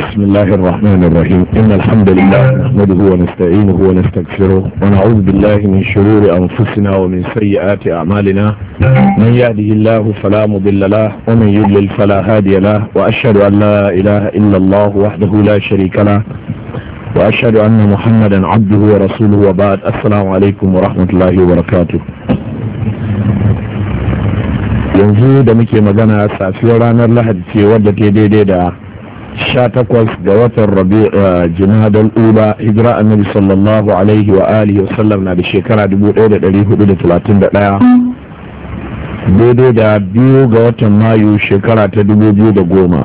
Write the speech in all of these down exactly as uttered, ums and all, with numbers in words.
بسم الله الرحمن الرحيم إن الحمد لله نحمده ونستعينه ونستغفره ونعوذ بالله من شرور أنفسنا ومن سيئات أعمالنا من يهده الله فلا مضل له ومن يضلل فلا هادي له وأشهد أن لا إله إلا الله وحده لا شريك له وأشهد أن محمدا عبده ورسوله وبعد السلام عليكم ورحمة الله وبركاته. yanzu da muke magana safiyar ranar lahadi ce wadda ke daidai da sha takwas ga watan rabi'a jimadal ula hijira annabi sallallahu alaihi wa alihi wasallam na da shekara dubu ɗaya da ɗari hudu da talatin da ɗaya daidai da biyu ga watan mayu shekara ta dubu biyu da goma.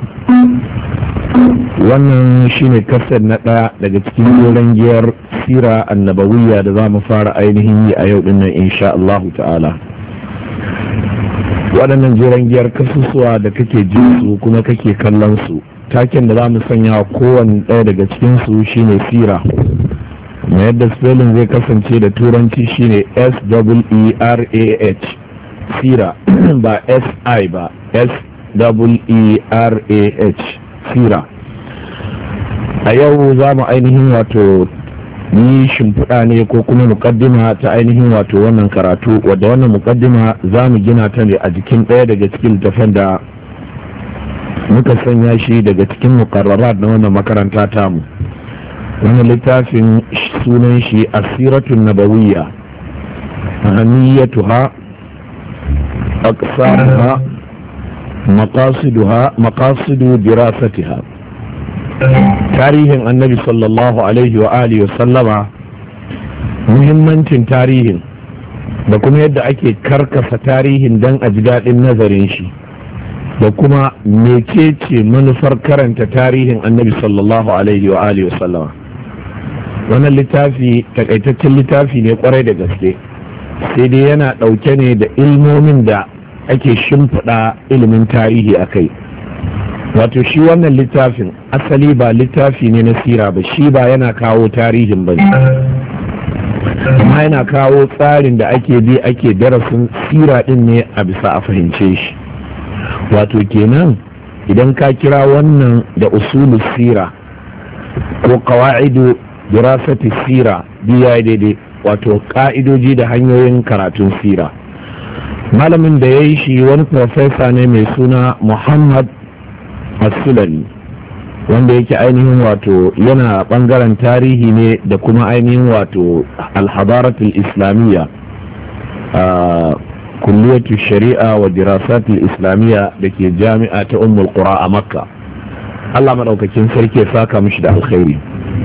Wannan shine kasar na ɗaya daga cikin goron giyar sira annabawiyya da za mu fara ainihin yi a yau dinnan insha Allah ta'ala. Waɗannan jeren giyar kasusuwa da kake jin su kuma kake kallon su, taken da za mu sanya wa kowane ɗaya daga cikin su shine sira. Na yadda spelling zai kasance da turanci shine S E E R A H, sira ba S I ba, S E E R A H, sira. A yau za mu ainihin wato ni shimfiɗa ne ko kuma mukaddima ta ainihin wato wannan karatu, wadda wannan mukaddima za mu gina ta ne a jikin ɗaya daga cikin littafin da muka sanya shi daga cikin mukarrarat na wannan makaranta tamu. Wannan littafin sunan shi asiratun nabawiyya, ahamiyatuha, aqsamuha, maqasiduha, maqasidu dirasatiha. Tarihin annabi sallallahu alaihi wa alihi wa sallama, muhimmancin tarihin da kuma yadda ake karkasa tarihin don a ji daɗin nazarin shi, da kuma mecece manufar karanta tarihin annabi sallallahu alaihi wa alihi wa sallama. Wannan littafi takaitaccen littafi ne kwarai da gaske, sai dai yana ɗauke ne da ilmomin da ake shimfiɗa ilimin tarihi a kai. Wato shi wannan littafin asali ba littafi ne na sira ba, shi ba yana kawo tarihin ba ne, amma yana kawo tsarin da ake bi ake darasin sira din ne a bisa a fahimce shi. Wato kenan idan ka kira wannan da usulu sira ko qawa'idu dirasati sira biya daidai, wato ka'idoji da hanyoyin karatun sira. Malamin da ya yi shi wani profesa ne mai suna Muhammad As-Sulami, wanda yake ainihin wato yana bangaren tarihi ne da kuma ainihin wato al-hadaratul islamiyya a kulliyatu shari'a wa dirasatul islamiyya da ke jami'a ta ummul qura a makka. Allah madaukakin sarki ya saka mishi da alkhairi.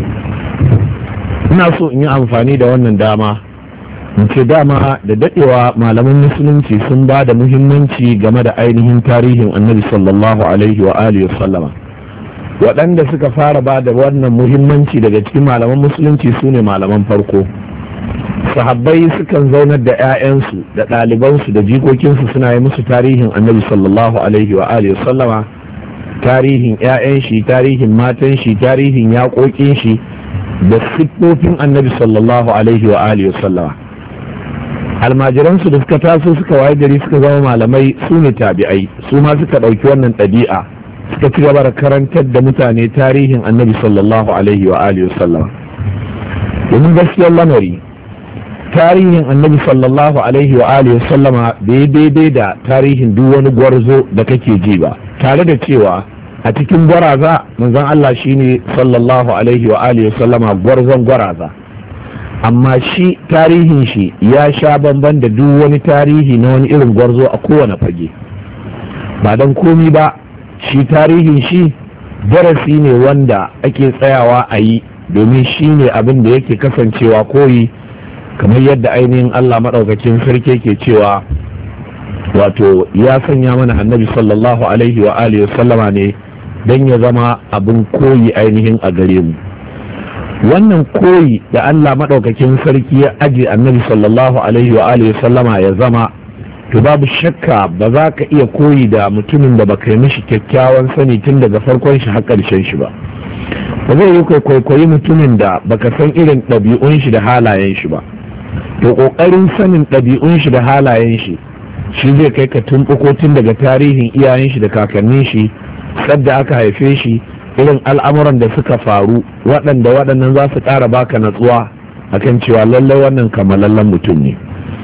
Ina so in yi amfani da wannan dama in ce dama da dadewa malaman musulunci sun ba da muhimmanci game da ainihin tarihin annabi sallallahu alaihi wa alihi wa sallama. Waɗanda suka fara ba da wannan muhimmanci daga cikin malaman musulunci su ne malaman farko. Sahabbai sukan zaunar da 'ya'yansu da ɗalibansu da jikokinsu suna yi musu tarihin annabi sallallahu alaihi wa alihi wa sallama, tarihin 'ya'yan shi, tarihin matan shi, tarihin yaƙoƙin shi da siffofin annabi sallallahu alaihi wa alihi wa sallama. Almajiransu da suka taso suka waye gari suka zama malamai su ne tabi'ai, su ma suka ɗauki wannan ɗabi'a suka ci gaba da karantar da mutane tarihin annabi sallallahu alaihi wa alihi wasallam. Domin gaskiyar lamari tarihin annabi sallallahu alaihi wa alihi wasallama bai daidai da tarihin duk wani gwarzo da kake ji ba, tare da cewa a cikin gwaraza manzon Allah shine sallallahu alaihi wa alihi wasallama gwarzon gwaraza, amma shi tarihin shi ya sha bamban da duk wani tarihi na wani irin gwarzo a kowane fage. Ba don komi ba, shi tarihin shi darasi ne wanda ake tsayawa a yi, domin shi ne abin da yake kasancewa koyi, kamar yadda ainihin Allah maɗaukacin sarki ke cewa wato ya sanya mana annabi sallallahu alaihi wa alihi wasallama ne don ya zama abin koyi ainihin a gare mu. Wannan koyi da Allah maɗaukakin sarki ya aje annabi sallallahu alaihi wa alihi sallama ya zama, to babu shakka ba za ka iya koyi da mutumin da baka yi mishi kyakkyawan sani tun daga farkon shi har ƙarshen shi ba. Ba zai yi kwaikwayi mutumin da baka san irin ɗabi'un shi da halayen shi ba. To ƙoƙarin sanin ɗabi'un shi da halayen shi shi zai kai ka tumɓuko tun daga tarihin iyayen shi da kakannin shi, sadda aka haife shi, irin al'amuran da suka faru waɗanda waɗannan za su ƙara baka natsuwa akan cewa lallai wannan kamalallen mutum ne.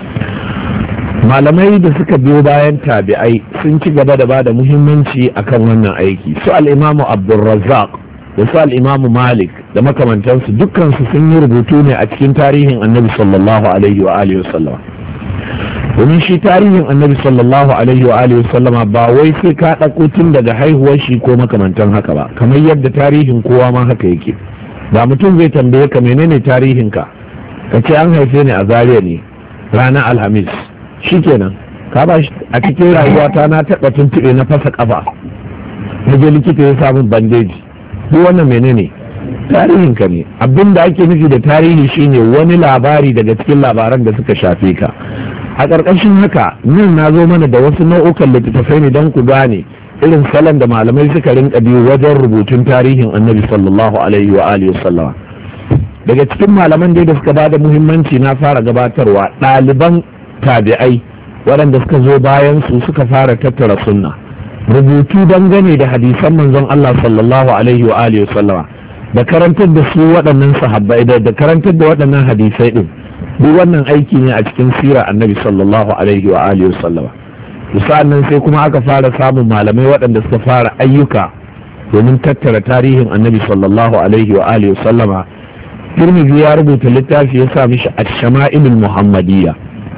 Malamai da suka biyo bayan tabi'ai sun ci gaba da bada muhimmanci akan wannan aiki, su al'imamu Abdulrazzaq da su al'imamu Malik da makamantansu dukkansu sun yi rubutu ne a cikin tarihin annabi sallallahu alaihi wa alihi wasallama. Domin shi tarihin annabi sallallahu alaihi wa alihi wasallama ba wai sai ka ɗauko tun daga haihuwar shi ko makamantan haka ba, kamar yadda tarihin kowa ma haka yake. Da mutum zai tambaye ka menene tarihinka, ka ce an haife ni a Zaria ne ranar Alhamis, shikenan ka ba shi. A cikin rayuwata na taɓa tuntuɓe na fasa ƙafa, na je likita ya samun bandeji, duk wannan menene tarihinka ne. Abin da ake nufi da tarihi shine wani labari daga cikin labaran da suka shafe ka. A ƙarƙashin haka nan na zo mana da wasu nau'ukan littattafai ne don ku gane irin salon da malamai suka rinka biyu wajen rubutun tarihin annabi sallallahu alaihi wa alihi wasallama. Daga cikin malaman dai da suka bada muhimmanci na fara gabatarwa ɗaliban tabi'ai waɗanda suka zo bayan su suka fara tattara sunna, rubutu dangane da hadisan manzon Allah sallallahu alaihi wa alihi wasallama, da karantar da su waɗannan sahabbai da karantar da waɗannan hadisai din. Duk wannan aiki ne a cikin sira annabi sallallahu alaihi wa alihi wasallama. Sa'an nan sai kuma aka fara samun malamai waɗanda suka fara ayyuka domin tattara tarihin annabi sallallahu alaihi wa alihi wasallama. Tirmidhi ya rubuta littafi ya sa mishi ash-shama'ilul muhammadiyya,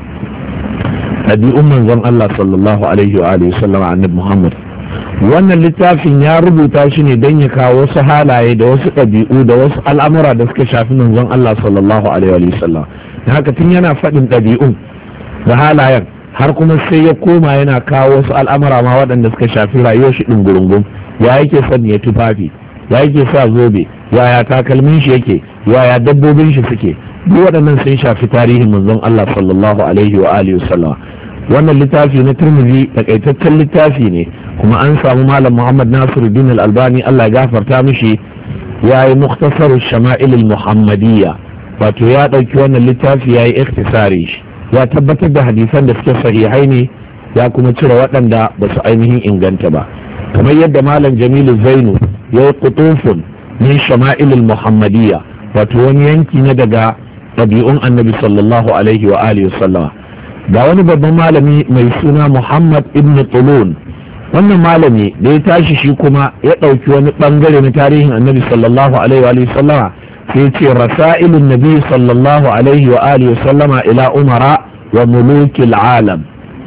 ɗabi'un manzon Allah sallallahu alaihi wa alihi wasallama annabi Muhammad. Wannan littafin ya rubuta shi ne don ya kawo wasu halaye da wasu ɗabi'u da wasu al'amura da suka shafi manzon Allah sallallahu alaihi wa sallam. Haka tun yana faɗin ɗabi'un da halayen har kuma sai ya koma yana kawo wasu al'amura ma waɗanda suka shafi rayuwar shi ɗungurungun. Ya yake son ya tufafi, ya yake sa zobe, yaya takalmin shi yake, yaya dabbobin shi suke, duk waɗannan sun shafi tarihin manzon Allah sallallahu alaihi wa alihi wasallam. Wannan littafi na Tirmidhi takaitaccen littafi ne, kuma an samu malam Muhammad Nasiruddin Al-Albani Allah ya gafarta mishi ya yi mukhtasaru shama'il al-muhammadiyya, wato ya ɗauki wannan littafi ya yi ikhtisari shi, ya tabbatar da hadisan da suke sahihai ne, ya kuma cire waɗanda ba su ainihin inganta ba. Kamar yadda malam Jamilu Zainu ya yi qutufun min shama'il al-muhammadiyya, wato wani yanki na daga ɗabi'un annabi sallallahu alaihi wa alihi wasallama. Ga wani babban malami mai suna Muhammad ibn Tulun, wannan malami da ya tashi shi kuma ya ɗauki wani ɓangare na tarihin annabi sallallahu alaihi wa sallama, sai ce rasailun nabi sallallahu alaihi wa alihi sallama ila umara wa mulukil alam,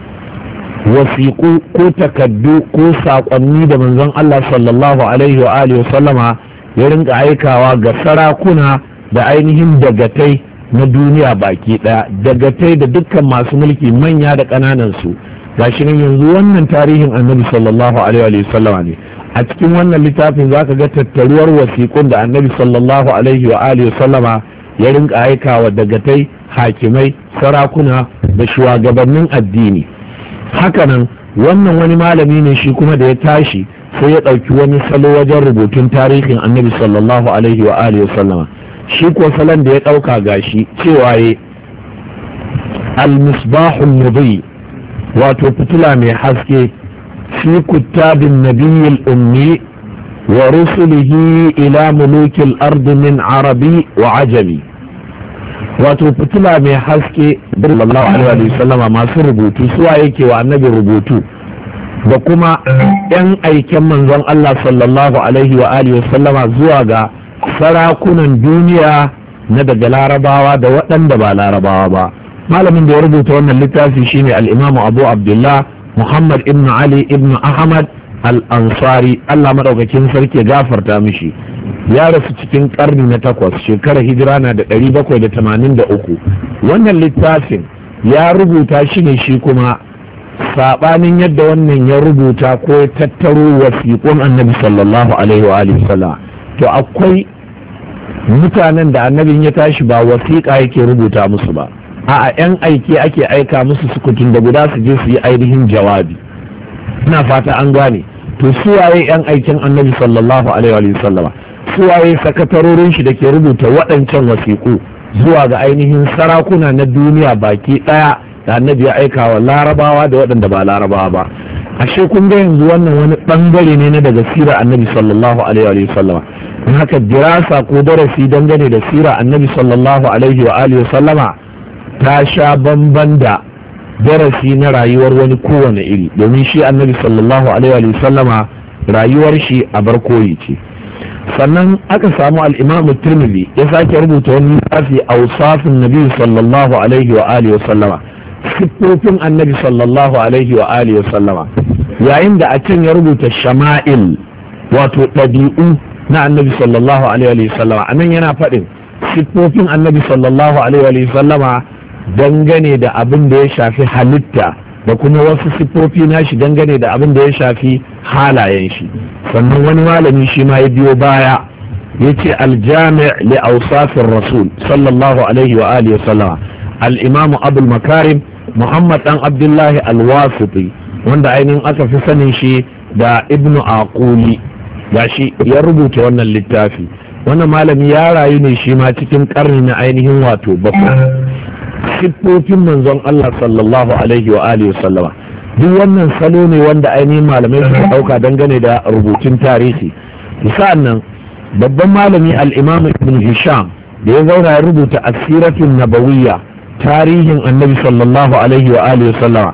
wasiƙu ko takaddu ko saƙonni da manzon Allah sallallahu alaihi wa alihi sallama ya rinka aikawa ga sarakuna da ainihin dagatai na duniya baki daya, dagatai da dukkan masu mulki manya da ƙananan su. Gashi nan yanzu wannan tarihin annabi sallallahu alaihi wa sallam ne. A cikin wannan littafin zaka ga tattaruwar wasiƙun da annabi sallallahu alaihi wa alihi sallama ya rinka aikawa dagatai, hakimai, sarakuna da shugabannin addini. Hakanan wannan wani malami ne shi kuma da ya tashi sai ya ɗauki wani salo wajen rubutun tarihin annabi sallallahu alaihi wa alihi sallama. Shi ko salon da ya ɗauka gashi cewa ya al-misbahul mudhi, wato fitila mai haske fi kuttabin nabiyyil ummi wa rusulihi ila mulukil ardi min arabi wa ajami, wato fitila mai haske sallallahu alaihi wa sallama masu rubutu suwa yake wa annabi rubutu da kuma yan aiken manzon Allah sallallahu alaihi wa alihi wa sallama zuwa ga sarakunan duniya na daga larabawa da waɗanda ba larabawa ba. Malamin da ya rubuta wannan littafi shine al-Imam Abu Abdullah Muhammad ibn Ali ibn Ahmad al-Ansari, Allah madaukakin sarki gafarta mishi. Ya rasu cikin karni na takwas, shekarar hijira na da ɗari bakwai da tamanin da uku. Wannan littafin ya rubuta shi ne shi kuma saɓanin yadda wannan ya rubuta ko ya tattaro wasiƙun annabi sallallahu alaihi wa alihi sallam. To akwai mutanen da annabin ya tashi ba wasiƙa yake rubuta musu ba, a'a yan aiki ake aika musu sukutun da guda su je su yi ainihin jawabi. Ina fata an gane. To suwaye yan aikin annabi sallallahu alaihi wa sallama, suwaye sakatarorin shi da ke rubuta waɗancan wasiƙu zuwa ga ainihin sarakuna na duniya baki ɗaya da annabi ya aika wa larabawa da waɗanda ba larabawa ba. ashe kun ga yanzu wannan wani bangare ne na daga sirar annabi sallallahu alaihi wa sallama. don haka dirasa ko darasi dangane da sirar annabi sallallahu alaihi wa alihi wa sallama ta sha bamban da darasi na rayuwar wani kowane iri, domin shi annabi sallallahu alaihi wa sallama rayuwar shi a barkoyi ce. sannan aka samu al-imam tirmidhi ya sake rubuta wani littafi awsafun nabi sallallahu alaihi wa alihi wa sallama, siffofin annabi sallallahu alaihi wa alihi wa sallama, yayin da a can ya rubuta shama'il wato ɗabi'u na annabi sallallahu alaihi wa sallama. anan yana faɗin siffofin annabi sallallahu alaihi wa sallama dangane da abin da ya shafi halitta da kuma wasu siffofi nashi dangane da abin da ya shafi halayen shi. sannan wani malami shi ma ya biyo baya ya ce aljami' li awsafir rasul sallallahu alaihi wa alihi wa sallama, al-imamu abul makarim muhammad dan abdullahi al-wasiti, wanda ainihin aka fi sanin shi da ibnu aquli, gashi ya rubuta wannan littafi. wannan malami ya rayu ne shi ma cikin karni na ainihin wato bakwai. siffofin manzon Allah sallallahu alaihi wa alihi sallama, duk wannan salo ne wanda ainihin malamai suka dauka dangane da rubutun tarihi. sa'an nan babban malami al-imam ibn hisham da ya zauna ya rubuta asiratun nabawiyya, tarihin annabi sallallahu alaihi wa alihi sallama,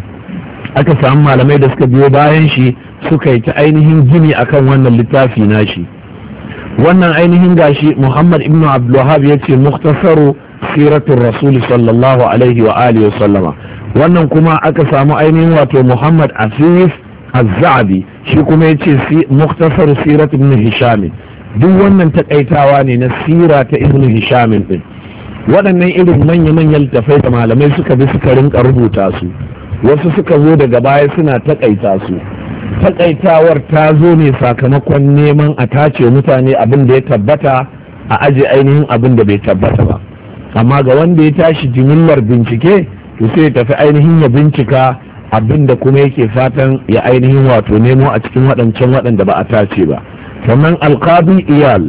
aka samu malamai da suka biyo bayan shi suka yi ta ainihin gini akan wannan littafi nashi. wannan ainihin gashi muhammad ibn abdul wahhab yace mukhtasaru siratun rasuli sallallahu alaihi wa alihi sallama. wannan kuma aka samu ainihin wato muhammad afif az-za'bi, shi kuma yace mukhtasar sirat ibn hisham. duk wannan takaitawa ne na sira ta ibn hisham din. waɗannan irin manya-manyan littafai da malamai suka bi suka rinka rubuta su, wasu suka zo daga baya suna takaita su. takaitawar ta zo ne sakamakon neman a tace mutane abin da ya tabbata a aje ainihin abin da bai tabbata ba. amma ga wanda ya tashi jimillar bincike to sai ya tafi ainihin ya bincika abin da kuma yake fatan ya ainihin wato nemo a cikin waɗancan waɗanda ba a tace ba. sannan alqadi iyal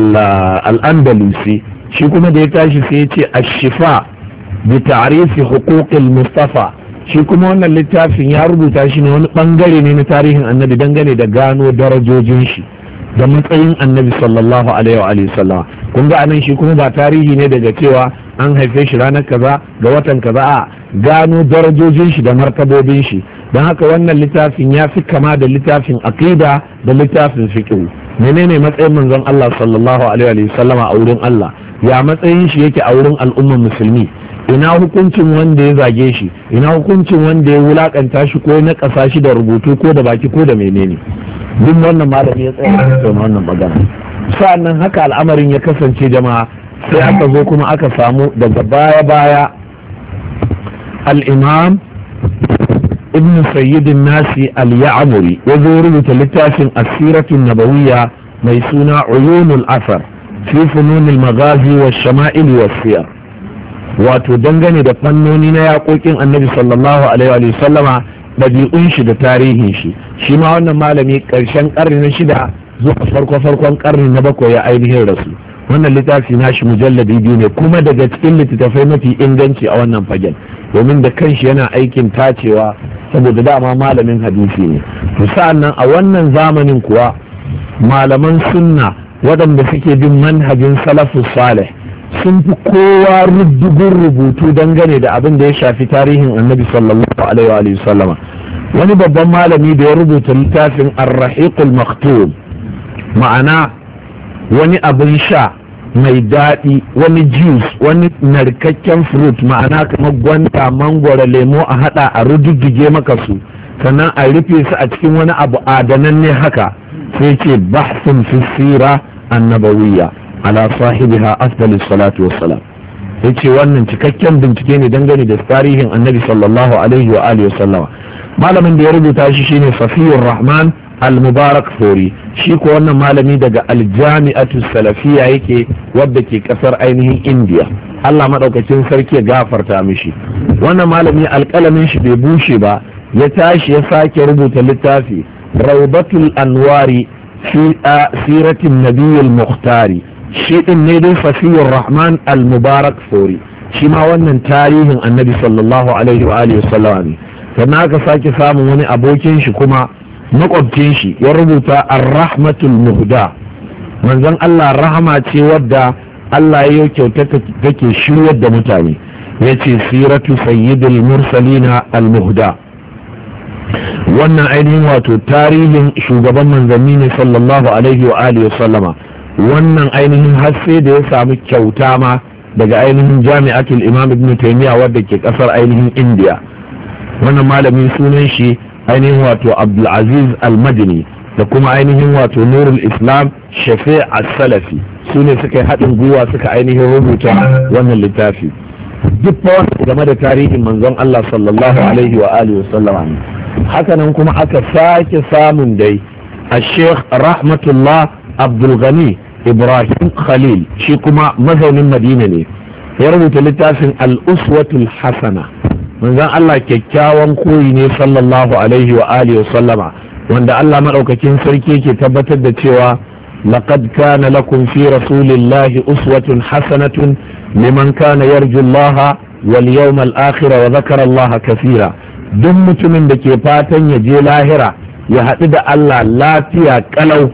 al-andalusi shi kuma da ya tashi sai ya ce ashifa bi ta'rifi huquqil mustafa, shi kuma wannan littafin ya rubuta shi ne wani bangare ne na tarihin annabi dangane da gano darajojin shi da matsayin annabi sallallahu alaihi wa sallama. kun ga anan shi kuma ba tarihi ne daga cewa an haife shi ranar kaza ga watan kaza, a gano darajojin shi da martabobin shi. don haka wannan littafin ya fi kama da littafin aqida da littafin fiqh. menene matsayin manzon Allah sallallahu alaihi wa sallama a wurin Allah, ya matsayin shi yake a wurin al'ummar musulmi, ina hukuncin wanda ya zage shi, ina hukuncin wanda ya wulakanta shi ko na kasa shi da rubutu ko da baki ko da menene. duk wannan malami ya tsaya da wannan magana. sa'annan haka al'amarin ya kasance jama'a, sai aka zo kuma aka samu daga baya baya al-imam ibn sayyidin nasi al-ya'muri ya zo rubuta littafin asiratun nabawiyya mai suna uyunul asar fi fununil magazi wa shama'il wa siyar, wato dangane da fannoni na yaƙoƙin annabi sallallahu alaihi wa sallama, ɗabi'un shi da tarihin shi. shi ma wannan malami ƙarshen ƙarni na shida zuwa farko farkon ƙarni na bakwai ya ainihin rasu. wannan littafi nashi mujalladi biyu ne, kuma daga cikin littattafai mafi inganci a wannan fagen, domin da kanshi yana aikin tacewa saboda dama malamin hadisi ne. to sa'an nan a wannan zamanin kuwa malaman sunna waɗanda suke bin manhajin salafus salih sun fi kowa rubdugun rubutu dangane da abin da ya shafi tarihin annabi sallallahu alaihi wa sallama. wani babban malami da ya rubuta littafin ar-rahiqul maktum, ma'ana wani abin sha mai daɗi, wani juice, wani narkakken fruit, ma'ana kamar gwanta, mangwaro, lemo a hada a rududdige maka su sannan a rufe su a cikin wani abu adananne haka, sai ce bahsun fi sira annabawiyya ala sahibiha afdalus salatu wassalam. yace wannan cikakken bincike ne dangane da tarihin annabi sallallahu alaihi wa alihi wasallama. malamin da ya rubuta shi shine safiyur rahman al-mubarak fori, shi ko wannan malami daga aljami'atu salafiya yake wadda ke kasar ainihin indiya. Allah madaukakin sarki ya gafarta mishi. wannan malami alƙalamin shi bai bushe ba, ya tashi ya sake rubuta littafi rawdatul anwari fi siratin nabiyil muhtari, shi din ne dai safiyur rahman al-mubarak fori, shi ma wannan tarihin annabi sallallahu alaihi wa alihi wasallam ne. sannan aka sake samun wani abokin shi kuma makwabcin shi ya rubuta ar-rahmatul muhda, manzon Allah rahama ce wadda Allah ya kyauta take shiryar da mutane, yace siratu sayyidil mursalina al-muhda. Wannan ainihin wato tarihin shugaban manzanni ne sallallahu alaihi wa alihi wa sallama. Wannan ainihin hasse da ya samu kyauta ma daga ainihin jami'atul imam ibn taymiya wadda ke kasar ainihin indiya. Wannan malami sunan shi ainihin wato abdulaziz al-madini da kuma ainihin wato nurul islam shafi' as-salafi su ne suka yi haɗin gwiwa suka ainihin rubuta wannan littafi. Duk game da tarihin manzon Allah sallallahu alaihi wa alihi wa sallama. Hakanan kuma aka sake samun dai a sheikh rahmatullah abdul ghani ibrahim khalil, shi kuma mazaunin madina ne, ya rubuta littafin al-uswatul hasana, manzon Allah kyakkyawan koyi ne sallallahu alaihi wa alihi wa sallama, wanda Allah madaukakin sarki ke tabbatar da cewa laqad kana lakum fi rasulillahi uswatun hasanatun liman kana yarju Allah wal yawmal akhir wa dhakara Allah kaseera. Duk mutumin da ke fatan ya je lahira ya haɗu da Allah lafiya kalau,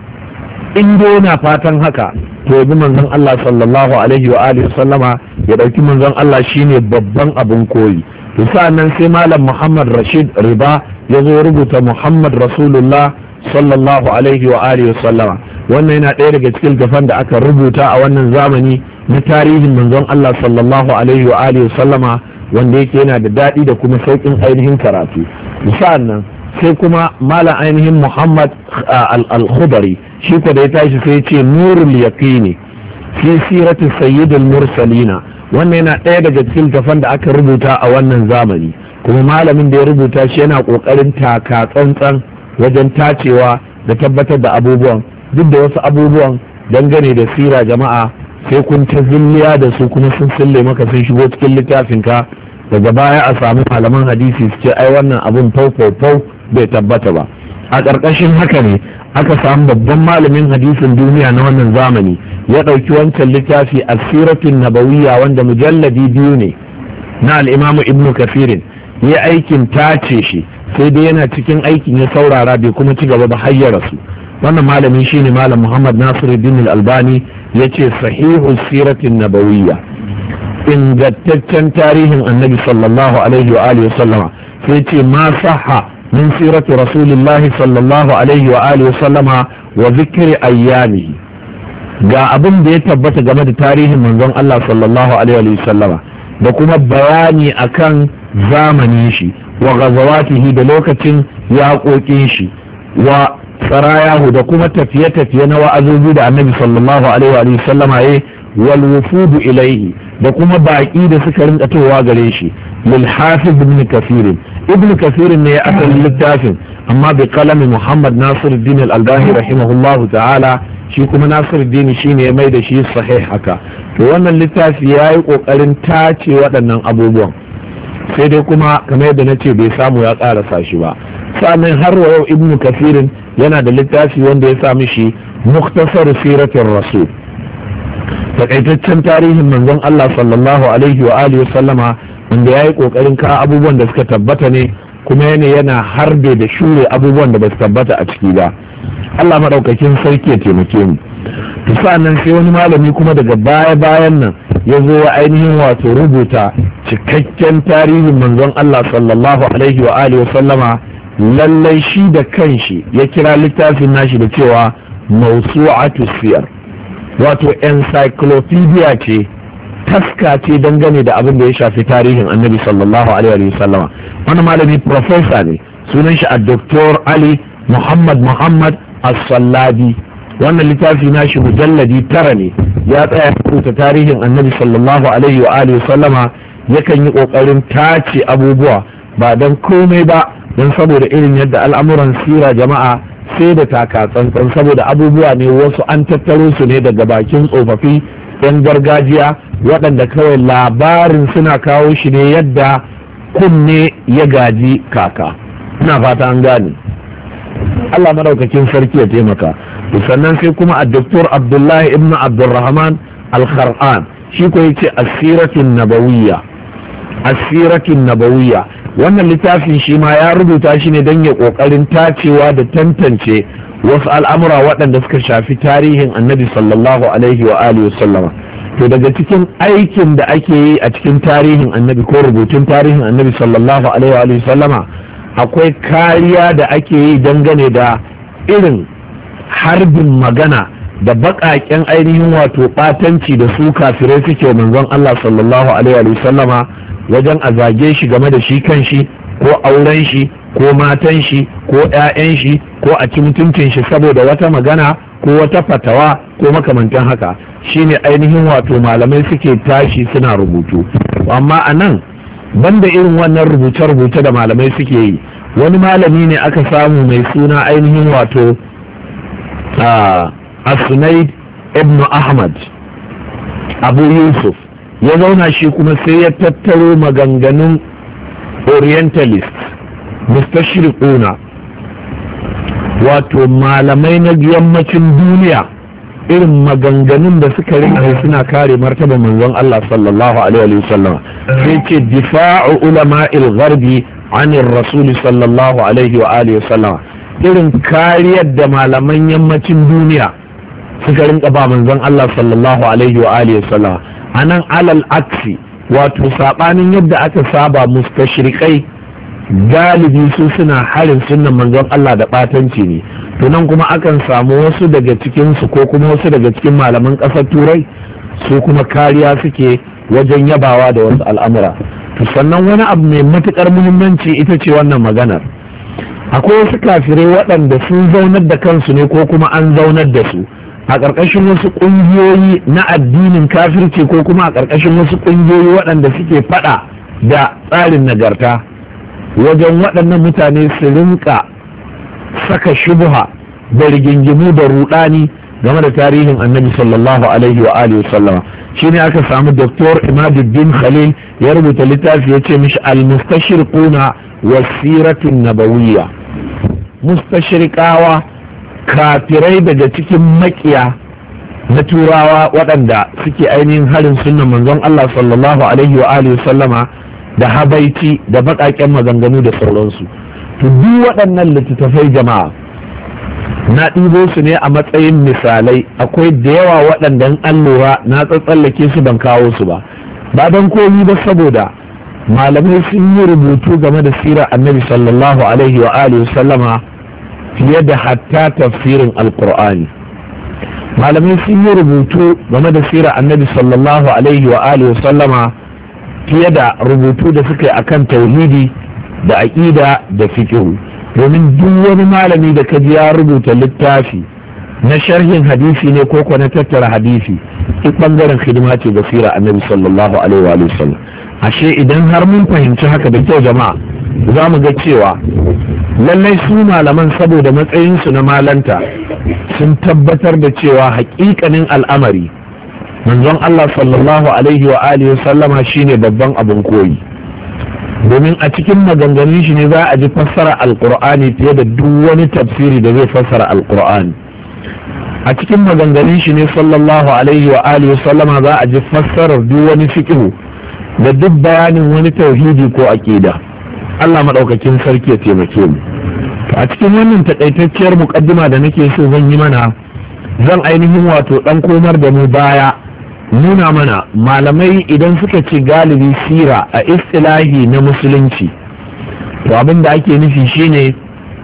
in dai yana fatan haka to bi manzon Allah sallallahu alaihi wa alihi sallama ya dauki manzon Allah shine babban abin koyi. To sa'annan sai malam Muhammad Rashid Riba ya zo rubuta Muhammad Rasulullah sallallahu alaihi wa alihi sallama. Wannan yana ɗaya daga cikin gafan da aka rubuta a wannan zamani na tarihin manzon Allah sallallahu alaihi wa alihi sallama, wanda yake yana da daɗi da kuma sauƙin ainihin karatu. Sa'annan sai kuma malam ainihin Muhammad al-Khudari, shi ko da ya tashi sai ce nurul yaqini fi sirati sayyidil mursalina. Wannan yana ɗaya daga cikin tafan da aka rubuta a wannan zamani, kuma malamin da ya rubuta shi yana ƙoƙarin taka tsantsan wajen tacewa da tabbatar da abubuwan, duk da wasu abubuwan dangane da sira jama'a sai kun ta zilliya da su kuma sun sille maka sun shigo cikin littafinka, daga baya a samu malaman hadisi su ce ai wannan abun fau fau fau bai tabbata ba. A ƙarƙashin haka ne aka samu babban malamin hadisin duniya na wannan zamani ya ɗauki wancan littafi asiratun nabawiyya wanda mujalladi biyu ne na al'imamu ibnu kafirin, ya aikin tace shi, sai dai yana cikin aikin ya saurara bai kuma ci gaba ba har ya rasu. Wannan malami shine malam Muhammad Nasiruddin al-Albani, ya ce sahihu siratin nabawiyya, ingantaccen tarihin annabi sallallahu alaihi wa alihi sallama, sai ce ma sahha min sirati rasulillahi sallallahu alaihi wa alihi sallama wa zikri ayyamihi. Ga abin da ya tabbata game da tarihin manzon Allah sallallahu alaihi wa sallama da kuma bayani akan zamanin shi wa ghazawatihi da lokacin yaƙoƙin shi wa sarayahu da kuma tafiye-tafiye na wa'azozi da annabi sallallahu alaihi wa sallama ya wal wufudu ilaihi da kuma baƙi da suka rinka towa gare shi. lil hafiz ibn kathir ibn kathir ne ya asalin littafin, amma bi qalami Muhammad Nasiruddin al-Albani rahimahullahu ta'ala, shi kuma Nasiruddin shine ya mai da shi sahih haka. To wannan littafi yayi kokarin tace waɗannan abubuwan, sai dai kuma kamar yadda nace bai samu ya ƙarasa shi ba. Sannan har wa yau ibn kathir yana da littafi wanda ya sami shi muktasar siratin rasul, takaitaccen tarihin manzon Allah sallallahu alaihi wa alihi wa sallama, wanda yayi kokarin ka abubuwan da suka tabbata ne kuma yana yana harbe da shure abubuwan da ba su tabbata a ciki ba. Allah madaukakin sarki ya taimake mu. To sannan sai wani malami kuma daga baya bayan nan ya zo ya ainihin wato rubuta cikakken tarihin manzon Allah sallallahu alaihi wa alihi wa sallama. Lallai shi da kanshi ya kira littafin nashi da cewa mawsu'atu siyar, wato encyclopedia ce, taska ce dangane da abin da ya shafi tarihin annabi sallallahu alaihi wa sallama. Wani malami professor ne, sunan shi a Doktor Ali Muhammad Muhammad As-Sallabi. Wannan littafi nashi mujalladi tara ne, ya tsaya rubuta tarihin annabi sallallahu alaihi wa sallama. Yakan yi kokarin tace abubuwa ba don komai ba, don saboda irin yadda al'amuran sira jama'a sai da taka tsantsan, saboda abubuwa ne wasu an tattaro su ne daga bakin tsofaffi yan gargajiya waɗanda kawai labarin suna kawo shi ne yadda kunne ya gaji kaka. Ina fata an gane. Allah madaukakin sarki ya taimaka. Sannan sai kuma a Doktor Abdullahi ibn Abdulrahman Al-Khar'an, shi ko yace asiratun nabawiyya, asiratun nabawiyya. Wannan littafin shi ma ya rubuta shi ne don ya ƙoƙarin tacewa da tantance wasu al'amura waɗanda suka shafi tarihin annabi sallallahu alaihi wa alihi wasallama. To daga cikin aikin da ake yi a cikin tarihin annabi ko rubutun tarihin annabi sallallahu alaihi wa alihi wasallama, akwai kariya da ake yi dangane da irin harbin magana da baƙaƙen ainihin wato ɓatanci da su kafirai suke manzon Allah sallallahu alaihi wa sallama wajen a zage shi game da shi kan shi ko auren shi ko matan shi ko ƴaƴan shi ko a ci mutuncin shi saboda wata magana ko wata fatawa ko makamantan haka, shine ainihin wato malamai suke tashi suna rubutu. Amma a nan banda irin wannan rubuce-rubuce da malamai suke yi, wani malami ne aka samu mai suna ainihin wato As-Sunaid ibn Ahmad Abu Yusuf, ya zauna shi kuma sai ya tattaro maganganun orientalist mustashriquna, wato malamai na yammacin duniya, irin maganganun da suka rinka suna kare martaba manzon Allah sallallahu alaihi wasallam. Sai ce difa'u ulama'il gharbi anir rasul sallallahu alaihi wa alihi wasallam, irin kariyar da malaman yammacin duniya suka rinka ba manzon Allah sallallahu alaihi wa alihi wasallam. Anan alal aksi, wato sabanin yadda aka saba mustashrikai galibi su suna harin sunnan manzon Allah da batanci ne, to nan kuma akan samu wasu daga cikin su ko kuma wasu daga cikin malaman ƙasar turai su kuma kariya suke wajen yabawa da wasu al'amura. To sannan wani abu mai matukar muhimmanci ita ce wannan maganar, akwai wasu kafirai waɗanda sun zaunar da kansu ne ko kuma an zaunar da su a ƙarƙashin wasu ƙungiyoyi na addinin kafirci ko kuma a ƙarƙashin wasu ƙungiyoyi waɗanda suke faɗa da tsarin nagarta, wajen waɗannan mutane su rinka saka shubha da rigingimu da rudani game da tarihin annabi sallallahu alaihi wa alihi wasallama. shine aka samu doktor Imaduddin Khalil ya rubuta littafi ya ce mishi al-mustashriquna wasiratun nabawiyya. mustashriqawa kafirai daga cikin makiya na turawa waɗanda suke ainihin harin sunnan manzon Allah sallallahu alaihi wa alihi wasallama da habaici da baƙaƙen maganganu da sauransu. To duk waɗannan littattafai jama'a na ɗibo su ne a matsayin misalai, akwai da yawa waɗanda an lura na tsatsallake su ban kawo su ba ba don komi ba saboda malamai sun yi rubutu game da sirar annabi sallallahu alaihi wa alihi sallama fiye da hatta tafsirin alqur'ani. malamai sun yi rubutu game da sirar annabi sallallahu alaihi wa alihi sallama fiye da rubutu da suka yi akan tauhidi da aƙida da fiqh, domin duk wani malami da kaji ya rubuta littafi na sharhin hadisi ne ko ko na tattara hadisi, duk bangaren hidima ce ga sirar annabi sallallahu alaihi wa sallam. ashe idan har mun fahimci haka da kyau jama'a, za mu ga cewa lallai su malaman saboda matsayinsu na malanta sun tabbatar da cewa haƙiƙanin al'amari manzon Allah sallallahu alaihi wa alihi sallama shine babban abin koyi, domin a cikin maganganun shi ne za a ji fassara alqur'ani fiye da duk wani tafsiri da zai fassara alqur'ani. a cikin maganganun shi ne sallallahu alaihi wa alihi sallama za a ji fassarar duk wani fiqh da duk bayanin wani tauhidi ko aqida. Allah madaukakin sarki ya taimake mu. a cikin wannan takaitacciyar muqaddima da nake so zan yi mana, zan ainihin wato dan komar da mu baya, nuna mana malamai idan suka ce galibi sira a istilahi na musulunci, to abin da ake nufi shine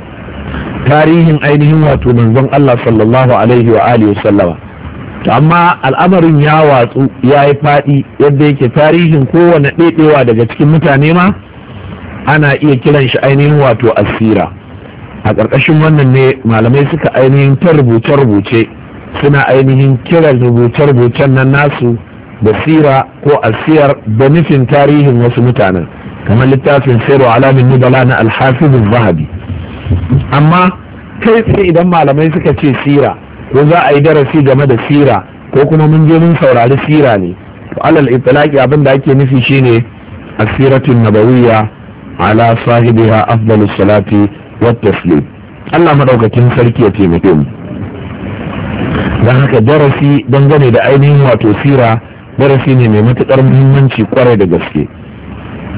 tarihin ainihin wato manzon Allah sallallahu alaihi wa alihi sallama. to amma al'amarin ya watsu ya yi faɗi yadda yake tarihin kowane ɗaiɗewa daga cikin mutane ma ana iya kiran shi ainihin wato asira. a ƙarƙashin wannan ne malamai suka ainihin ta rubuce-rubuce suna ainihin kiran rubuce-rubucen nan nasu da sira ko asiyar da nufin tarihin wasu mutanen, kamar littafin sayar alamin nubala na alhafiz zahabi. amma kai tsaye idan malamai suka ce sira ko za a yi darasi game da sira ko kuma mun je mun saurari sira ne, to alal itlaqi abin da ake nufi shine asiratun nabawiyya ala sahibiha afdalus salati wat taslim. Allah madaukakin sarki ya taimake mu. don haka darasi dangane da ainihin wato sira darasi ne mai matuƙar muhimmanci kwarai da gaske.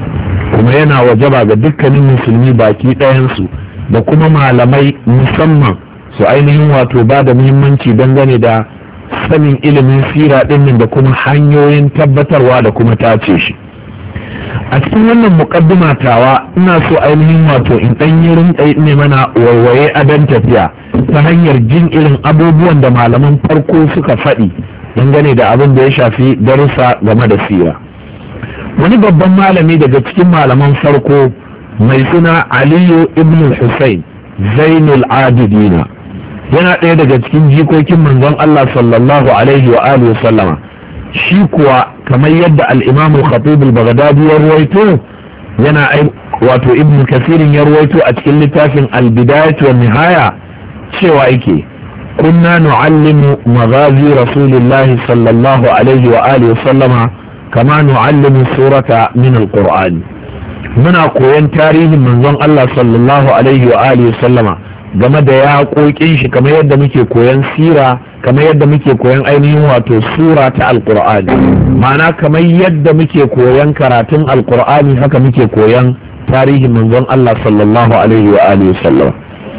kuma yana wajaba ga dukkanin musulmi baki ɗayansu da kuma malamai musamman su ainihin wato ba da muhimmanci dangane da sanin ilimin sira ɗinnan da kuma hanyoyin tabbatarwa da kuma tace shi. A cikin wannan muƙaddima tawa ina so ainihin wato in ɗan yi rinƙa ne mana waiwaye adon tafiya ta hanyar jin irin abubuwan da malaman farko suka faɗi dangane da abin da ya shafi darussa game da sira. Wani babban malami daga cikin malaman farko mai suna Aliyu ibn Hussein Zainul Abidina yana ɗaya daga cikin jikokin manzon Allah sallallahu alaihi wa alihi wa sallama. Shi kuwa kamar yadda al-Imam al-Khatib al-Baghdadi ya ruwaito yana wato Ibn Kathirin ya ruwaito a cikin littafin al-Bidayah wa Nihaya cewa yake kunna nu'allimu maghazi Rasulullah sallallahu alaihi wa alihi wa sallama kama nu'allimu surata min al-Qur'an. Muna koyan tarihin manzon Allah sallallahu alaihi wa alihi wa sallama game da yaƙoƙin shi kamar yadda muke koyan sira kamar yadda muke koyan ainihin wato sura ta alƙur'ani, ma'ana kamar yadda muke koyan karatun alƙur'ani haka muke koyan tarihin manzon Allah sallallahu alaihi wa alihi sallam.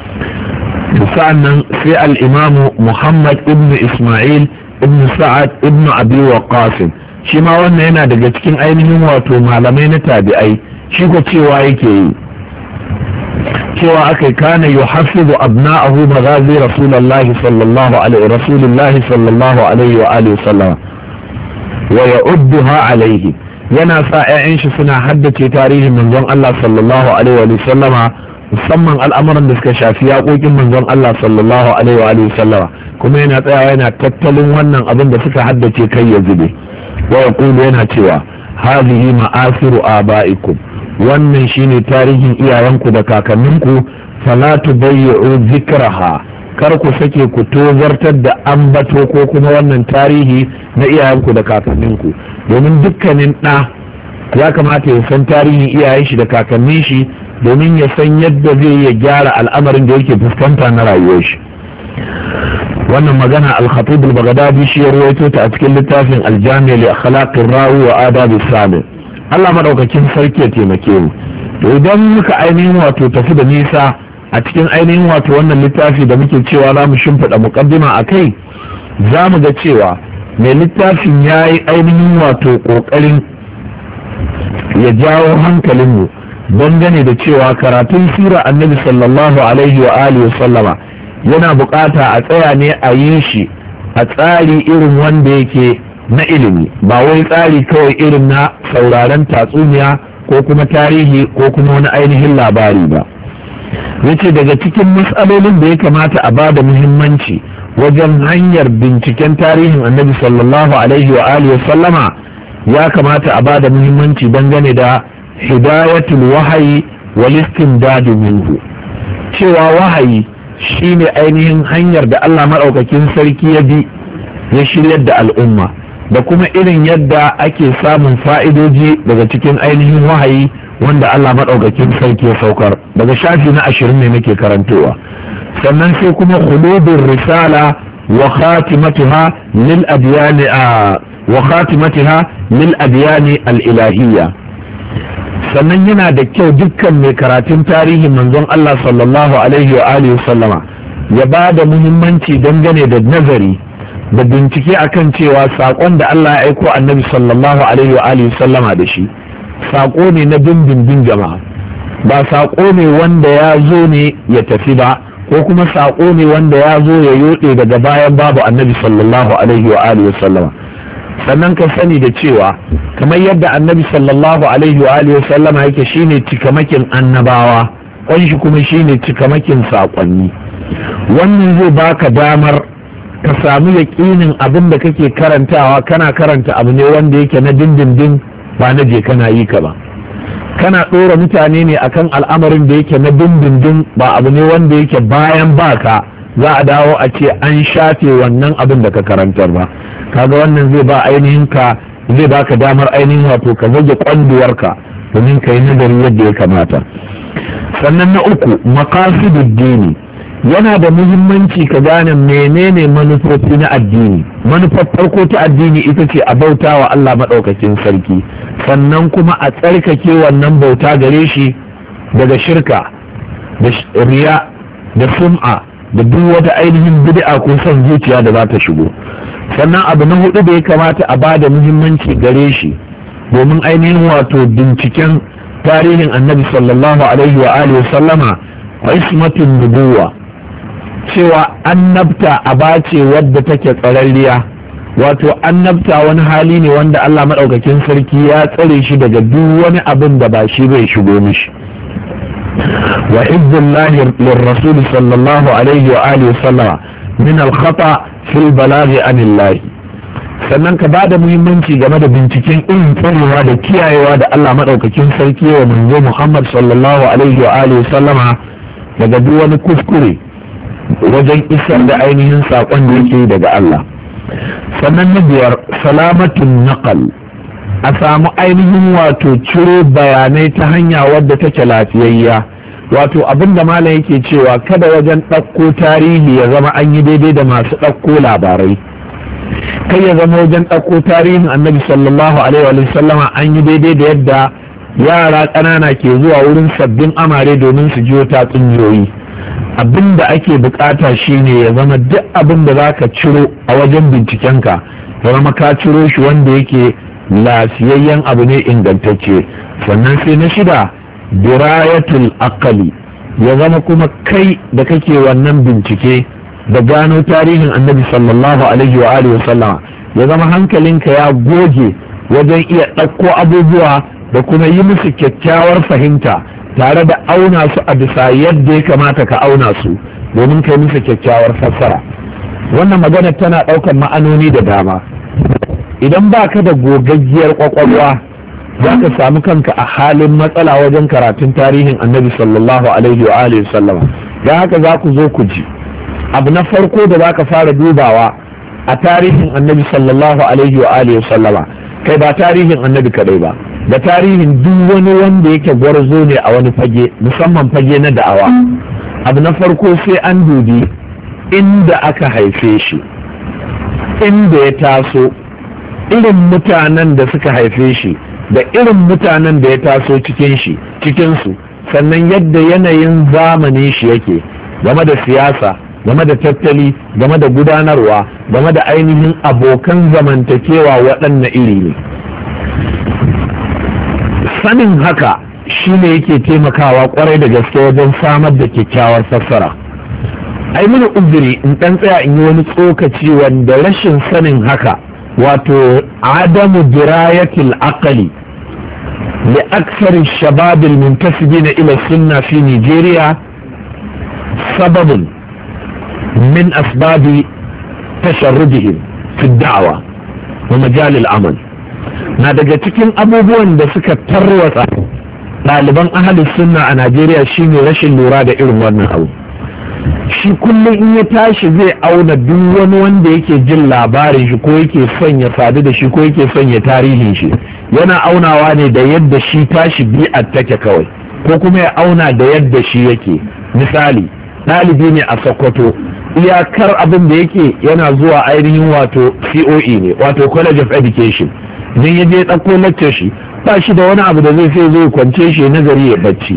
Sa'annan sai al-imamu Muhammad ibn Isma'il ibn Sa'ad ibn Abi Waqqas shi ma wannan yana daga cikin ainihin wato malamai na tabi'ai, shi ko cewa yake yi cewa aka kana yuhaffizu abna'ahu maghazi rasulullahi sallallahu alaihi rasulullahi sallallahu alaihi wa alihi sallam wa ya'udduha alaihi, yana sa ƴaƴan shi suna haddace tarihin manzon Allah sallallahu alaihi wa sallama musamman al'amuran da suka shafi yaƙoƙin manzon Allah sallallahu alaihi wa alihi sallama, kuma yana tsaya yana tattalin wannan abin da suka haddace kai ya zube. Wa yaqulu yana cewa hadhihi ma'asiru aba'ikum, wannan shine tarihin iyayenku da kakanninku, fala tubayyi'u zikraha, kar ku sake ku tozartar da ambato ko kuma wannan tarihi na iyayenku da kakanninku, domin dukkanin ɗa ya kamata ya san tarihin iyayen shi da kakannin shi domin ya san yadda zai ya gyara al'amarin da yake fuskanta na rayuwar shi. wannan magana al-Khatib al-Baghdadi shi ya ruwaito ta a cikin littafin al-Jami' li akhlaqir rawi wa adab as-sami. Allah madaukakin sarki ya taimake mu. To idan muka ainihin wato tafi da nisa a cikin ainihin wato wannan littafi da muke cewa za mu shimfiɗa muqaddima a kai, za mu ga cewa mai littafin ya yi ainihin wato ƙoƙarin ya jawo hankalinmu dangane da cewa karatun sira annabi sallallahu alaihi wa alihi wa sallama yana bukata a tsaya ne a yi shi a tsari irin wanda yake na ilimi, ba wai tsari kawai irin na sauraren tatsuniya ko kuma tarihi ko kuma wani ainihin labari ba. yace daga cikin matsalolin da ya kamata a ba da muhimmanci wajen hanyar binciken tarihin annabi sallallahu alaihi wa alihi wa sallama, ya kamata a ba da muhimmanci dangane da hidayatul wahayi wal istimdad minhu, cewa wahayi shine ainihin hanyar da Allah maɗaukakin sarki ya bi ya shiryar da al'umma, da kuma irin yadda ake samun fa'idoji daga cikin ainihin wahayi wanda Allah maɗaukakin sarki ya saukar. Daga shafi na ashirin ne nake karantowa. Sannan sai kuma khuludur risala wa khatimatuha lil adyani wa khatimatuha lil adyani al ilahiyya. Sannan yana da kyau dukkan mai karatun tarihin manzon Allah sallallahu alaihi wa alihi sallama ya ba da muhimmanci dangane da nazari da bincike akan cewa saƙon da Allah ya aiko annabi sallallahu alaihi wa alihi sallama da shi saƙo ne na dindindin jama'a, ba saƙo ne wanda ya zo ne ya tafi ba, ko kuma saƙo ne wanda ya zo ya yoɗe daga bayan babu annabi sallallahu alaihi wa alihi sallama. Sannan ka sani da cewa kamar yadda annabi sallallahu alaihi wa alihi sallama yake shine cikamakin annabawa, shi kuma shine cikamakin saƙonni. Wannan zai baka damar ka samu yaƙinin abin da kake karantawa kana karanta abu ne wanda yake na dindindin, ba na je kana yi ka ba. Kana ɗora mutane ne akan al'amarin da yake na dindindin, ba abu ne wanda yake bayan baka za a dawo a ce an shafe wannan abin da ka karantar ba. Kaga wannan zai ba ainihin ka zai baka damar ainihin wato ka zage kwanduwarka domin ka yi nazari yadda ya kamata. Sannan na uku, maqasidud dini, yana da muhimmanci ka gane menene manufofi na addini. Manufar farko ta addini ita ce a bauta wa Allah maɗaukakin sarki, sannan kuma a tsarkake wannan bauta gare shi daga shirka da riya da sum'a da duk wata ainihin bid'a ko son zuciya da za ta shigo. Sannan abu na hudu da ya kamata a bada muhimmanci gare shi domin ainihin wato binciken tarihin annabi sallallahu alaihi wa alihi sallama wa ismatun nubuwa, cewa annabta aba ce wadda take tsararriya, wato annabta wani hali ne wanda Allah maɗaukakin sarki ya tsare shi daga duk wani abin da ba shi bai shigo mishi. wa hizbullahi lirrasul sallallahu alaihi wa alihi sallama min al-khata fil balaghi anillahi. Sannan ka bada muhimmanci game da binciken irin tsarewa da kiyayewa da Allah maɗaukakin sarki wa manzo Muhammad sallallahu alaihi wa alihi sallama daga duk wani kuskure wajen isar da ainihin saƙon da yake daga Allah. Sannan na biyar, salamatun naqal, a samu ainihin wato ciro bayanai ta hanya wadda take lafiyayya, wato abinda malam yake cewa kada wajen ɗauko tarihi ya zama an yi daidai da masu ɗauko labarai, kai ya zama wajen ɗauko tarihin annabi sallallahu alaihi wa sallama an yi daidai da yadda yara ƙanana ke zuwa wurin sabbin amare domin su jiyo tatsuniyoyi. Abin da ake bukata shine ya zama duk abin da za ka ciro a wajen bincikenka ya zama ka ciro shi wanda yake lafiyayyen abu ne ingantacce. Sannan sai na shida, dirayatul aqali, ya zama kuma kai da kake wannan bincike da gano tarihin annabi sallallahu alaihi wa alihi wasallama ya zama hankalinka ya goge wajen iya ɗauko abubuwa da kuma yi musu kyakkyawar fahimta tare da auna su a bisa yadda ya kamata ka auna su domin kai musu kyakkyawar fassara. Wannan magana tana ɗaukar ma'anoni da dama. Idan ba ka da gogaggiyar kwakwalwa za ka samu kanka a halin matsala wajen karatun tarihin annabi sallallahu alaihi wa alihi sallama. Don haka za ku zo ku ji abu na farko da za ka fara dubawa a tarihin annabi sallallahu alaihi wa alihi sallama, kai ba tarihin annabi kadai ba, da tarihin duk wani wanda yake gwarzo ne a wani fage, musamman fage na da'awa. Abu na farko sai an dubi inda aka haife shi, inda ya taso, irin mutanen da suka haife shi da irin mutanen da ya taso cikin shi cikinsu, sannan yadda yanayin zamanin shi yake game da siyasa, game da tattali, game da gudanarwa, game da ainihin abokan zamantakewa waɗanne iri ne. Sanin haka shi ne yake taimakawa kwarai da gaske wajen samar da kyakkyawar fassara. Ai mini uzuri in ɗan tsaya in yi wani tsokaci wanda rashin sanin haka, wato adamu dirayatil aqali li aksari shababil muntasibina ila sunna fi Nigeria sababun min asbabi tasharrudihim fi da'wa wa majal al-amal. Na daga cikin abubuwan da suka tarwatsa ɗaliban ahalus sunna a Najeriya shine rashin lura da irin wannan abu. Shi kullum in ya tashi zai auna duk wani wanda yake jin labarin shi ko yake son ya sadu da shi ko yake son ya tarihin shi, yana aunawa ne da yadda shi tashi bi'ar take kawai, ko kuma ya auna da yadda shi yake. Misali, ɗalibi ne a Sokoto, iyakar abin da yake yana zuwa ainihin wato C O E ne, wato College of Education. Idan ya je ɗauko lecture shi ba shi da wani abu da zai sai zai kwance shi nazari ya bacci.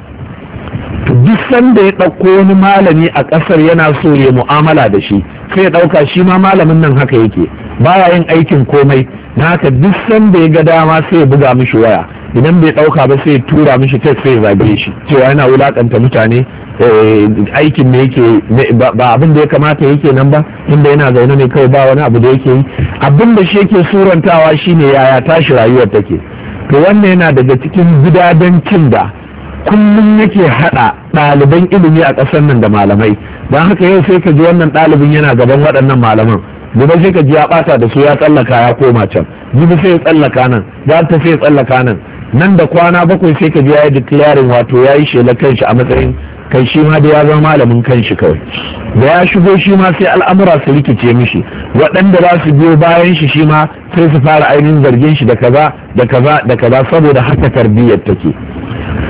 Duk sanda ya ɗauko wani malami a ƙasar yana so ya mu'amala da shi, sai ya ɗauka shi ma malamin nan haka yake, baya yin aikin komai, na haka duk sanda ya ga dama sai ya buga mishi waya, idan bai ɗauka ba sai ya tura mishi text sai ya zage shi cewa yana wulaƙanta mutane, aikin ne yake ba abin da ya kamata yake nan ba, inda yana zaune ne kawai ba wani abu da yake yi. Abin da shi yake surantawa shine yaya tashi rayuwar take. To wannan yana daga cikin gidadancin da kullum yake hada ɗaliban ilimi a ƙasar nan da malamai. Don haka yau sai ka ji wannan ɗalibin yana gaban waɗannan malaman, gobe sai ka ji ya ɓata da su ya tsallaka ya koma can, jibi sai ya tsallaka nan, ya ta sai ya tsallaka nan, nan da kwana bakwai sai ka ji ya yi declaring, wato ya yi shela kanshi a matsayin kai shi ma da ya zama malamin kanshi kawai. Da ya shigo shi ma sai al'amura su rikice mishi, waɗanda za su biyo bayan shi shi ma sai su fara ainihin zargin shi da kaza da kaza da kaza, saboda haka tarbiyyar take.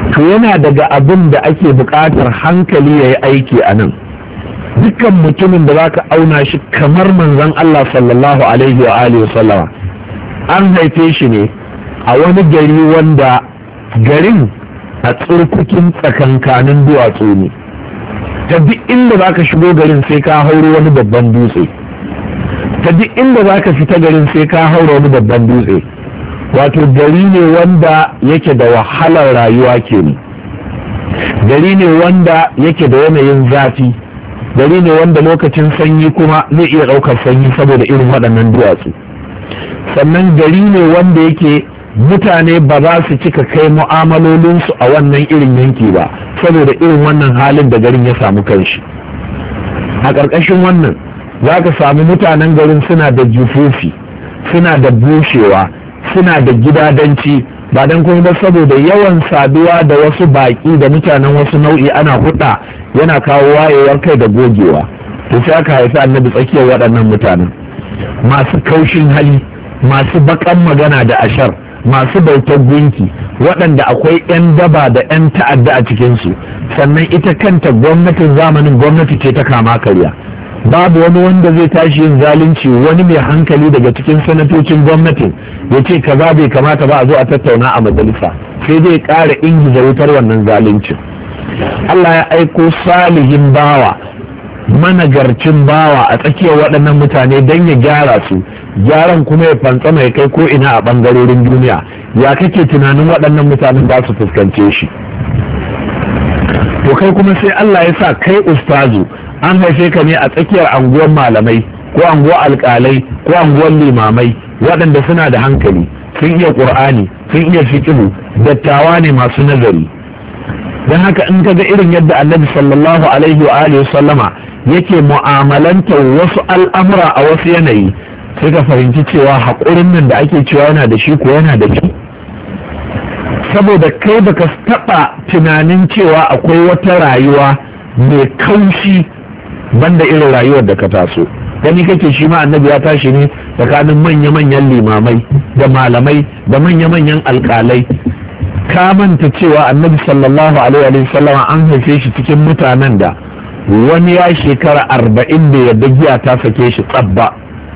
to yana daga abin da ake buƙatar hankali ya yi aiki a nan. Dukkan mutumin da za ka auna shi kamar manzon Allah sallallahu alaihi wa alihi wasallama, an haife shi ne a wani gari wanda garin a tsirkukin tsakankanin duwatsu ne. Ta duk inda za ka shigo garin sai ka hauro wani babban dutse, ta duk inda za ka fita garin sai ka hauro wani babban dutse. Wato gari ne wanda yake da wahalar rayuwa ke ne, gari ne wanda yake da yanayin zafi, gari ne wanda lokacin sanyi kuma zai iya ɗaukar sanyi saboda irin waɗannan duwatsu. Sannan gari ne wanda yake mutane ba za su cika kai mu'amalolinsu a wannan irin yanki ba saboda irin wannan halin da garin ya samu kanshi. A ƙarƙashin wannan za ka sami mutanen garin suna da jufufi, suna da bushewa, suna da gidadanci, ba don kuma ba saboda yawan saduwa da wasu baƙi da mutanen wasu nau'i ana huɗa yana kawo wayewar kai da gogewa. To sai aka haifi annabi tsakiyar waɗannan mutanen masu kaushin hali, masu baƙan magana da ashar, masu bautar gunki, waɗanda akwai 'yan daba da 'yan ta'adda a cikinsu. Sannan ita kanta gwamnatin zamanin gwamnati ce ta kama karya, babu wani wanda zai tashi yin zalunci wani mai hankali daga cikin sanatocin gwamnatin ya ce kaza bai kamata ba a zo a tattauna a majalisa, sai zai ƙara ingiza wutar wannan zaluncin. Allah ya aiko salihin bawa, managarcin bawa a tsakiyar waɗannan mutane don ya gyara su, gyaran kuma ya fantsama ya kai ko ina a ɓangarorin duniya. Ya kake tunanin waɗannan mutanen za su fuskance shi? To kai kuma sai Allah ya sa kai ustazu an haife ka ne a tsakiyar anguwan malamai ko anguwar alƙalai ko anguwar limamai waɗanda suna da hankali, sun iya ƙur'ani, sun iya fiqhu, dattawa ne masu nazari. Don haka in ka ga irin yadda annabi sallallahu alaihi wa alihi sallama yake mu'amalantar wasu al'amura a wasu yanayi, sai ka fahimci cewa haƙurin nan da ake cewa yana da shi ko yana da shi. Saboda kai baka taɓa tunanin cewa akwai wata rayuwa mai kaushi banda irin rayuwar da ka taso. Gani kake shi ma annabi ya tashi ne tsakanin manya-manyan limamai da malamai da manya-manyan alƙalai. Ka manta cewa annabi sallallahu alaihi wa sallam an haife shi cikin mutanen da wani ya shekara arba'in da yadda giya ta sake shi tsabba,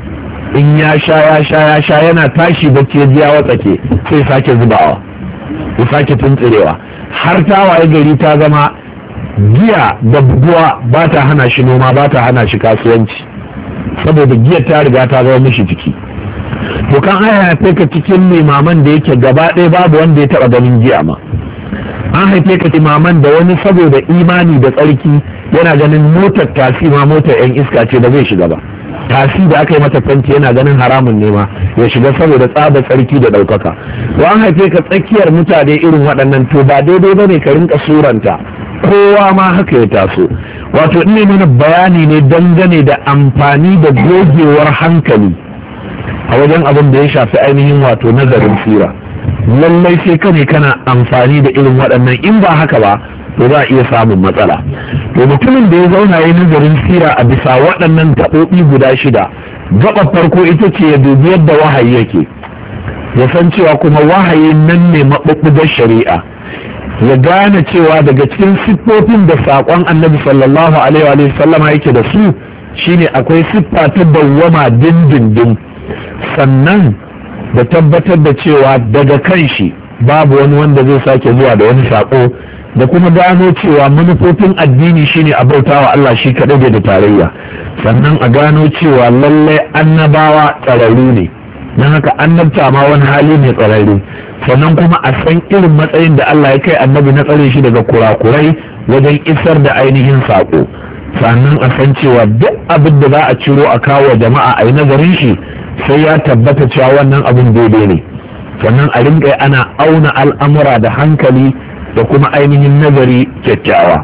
in ya sha ya sha ya sha yana tashi bacci ya ji ya watsake sai sake zubawa ya sake tuntsirewa, har ta waye gari ta zama giya da buguwa ba ta hana shi noma, ba ta hana shi kasuwanci, saboda giya ta riga ta zama mishi jiki. To kan aya haife ka cikin limaman da yake gaba ɗaya babu wanda ya taɓa ganin giya ma. An haife ka limaman da wani saboda imani da tsarki yana ganin motar tasi ma motar 'yan iska ce da zai shiga ba. Tasi da aka yi mata fenti yana ganin haramun ne ma ya shiga saboda tsaba tsarki da ɗaukaka. To an haife ka tsakiyar mutane irin waɗannan, to ba daidai ba ne ka rinka suranta kowa ma haka ya taso. Wato ina mana bayani ne dangane da amfani da gogewar hankali a wajen abin da ya shafi ainihin wato nazarin sira. Lallai sai ka ne kana amfani da irin waɗannan, in ba haka ba to za a iya samun matsala. To mutumin da ya zauna ya nazarin sira a bisa waɗannan gaɓoɓi guda shida, gaɓar farko ita ce ya dubi yadda wahayi yake, ya san cewa kuma wahayi nan ne maɓuɓɓugar shari'a, ya gane cewa daga cikin siffofin da saƙon annabi sallallahu alaihi wa sallama yake da su shine akwai siffa ta dawwama dindindin, sannan da tabbatar da cewa daga kan shi babu wani wanda zai sake zuwa da wani saƙo, da kuma gano cewa manufofin addini shine a bautawa Allah shi kaɗai da tarayya, sannan a gano cewa lallai annabawa tsararru ne, don haka annabta ma wani hali ne tsararru, sannan kuma a san irin matsayin da Allah ya kai annabi na tsare shi daga kurakurai wajen isar da ainihin saƙo, sannan a san cewa duk abin da za a ciro a kawo jama'a a yi nazarin shi sai ya tabbata cewa wannan abin daidai ne, sannan a rinƙa ana auna al'amura da hankali da kuma ainihin nazari kyakkyawa.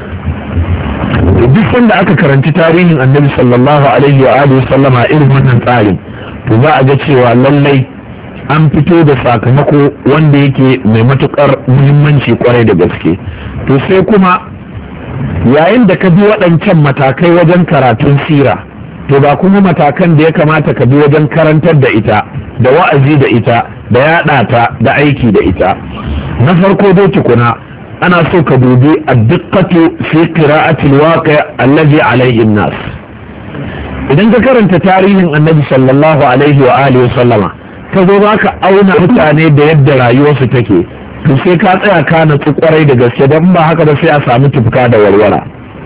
Duk sanda aka karanci tarihin annabi sallallahu alaihi wa alihi sallama irin wannan tsarin, to za a ga cewa lallai an fito da sakamako wanda yake mai matukar muhimmanci kwarai da gaske. To sai kuma yayin da ka bi waɗancan matakai wajen karatun sira, to ba kuma matakan da ya kamata ka bi wajen karantar da ita da wa'azi da ita da yaɗa ta da aiki da ita. Na farko dai tukuna ana so ka dubi ad-diqqatu fi qira'ati al-waqi' alladhi alayhi an-nas. idan ka karanta tarihin annabi sallallahu alaihi wa alihi wa sallama ka zo za ka auna mutane da yadda rayuwarsu take, to sai ka tsaya ka natsu kwarai da gaske, don ba haka da sai a samu tufka da warwara.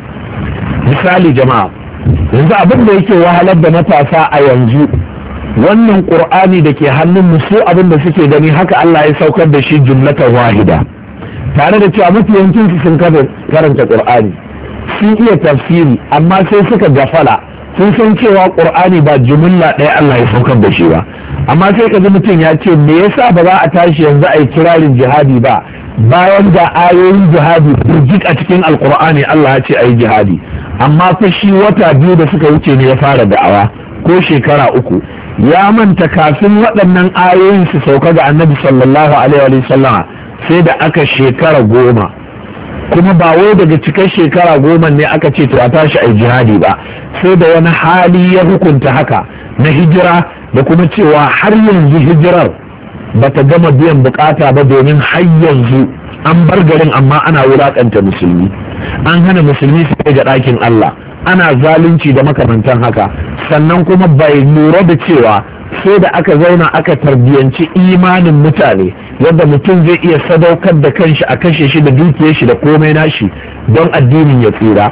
Misali jama'a, yanzu abin da yake wahalar da matasa a yanzu, wannan qur'ani da ke hannun su abin da suke gani haka Allah ya saukar da shi jumlatan wahida, tare da cewa mafi yawancin su sun karanta qur'ani, sun iya tafsiri, amma sai suka gafala, sun san cewa qur'ani ba jumla ɗaya Allah ya saukar da shi ba. Amma sai ka ji mutum ya ce me yasa ba za a tashi yanzu a yi kirarin jihadi ba, bayan da ayoyin jihadi burjik a cikin alkur'ani Allah ya ce a yi jihadi, amma fa shi wata biyu da suka wuce ne ya fara da'awa ko shekara uku, ya manta kafin waɗannan ayoyin su sauka ga annabi sallallahu alaihi wa sallama sai da aka shekara goma, kuma ba wai daga cikar shekara goma ne aka ce to a tashi a yi jihadi ba, sai da wani hali ya hukunta haka na hijira, da kuma cewa har yanzu hijirar ba ta gama biyan bukata ba, domin har yanzu an bar garin amma ana wulakanta musulmi, an hana musulmi su kai ga ɗakin Allah, ana zalunci da makamantan haka. Sannan kuma bai lura da cewa sai da aka zauna aka tarbiyanci imanin mutane yadda mutum zai iya sadaukar da kanshi a kashe shi da dukiyar shi da komai nashi don addinin ya tsira.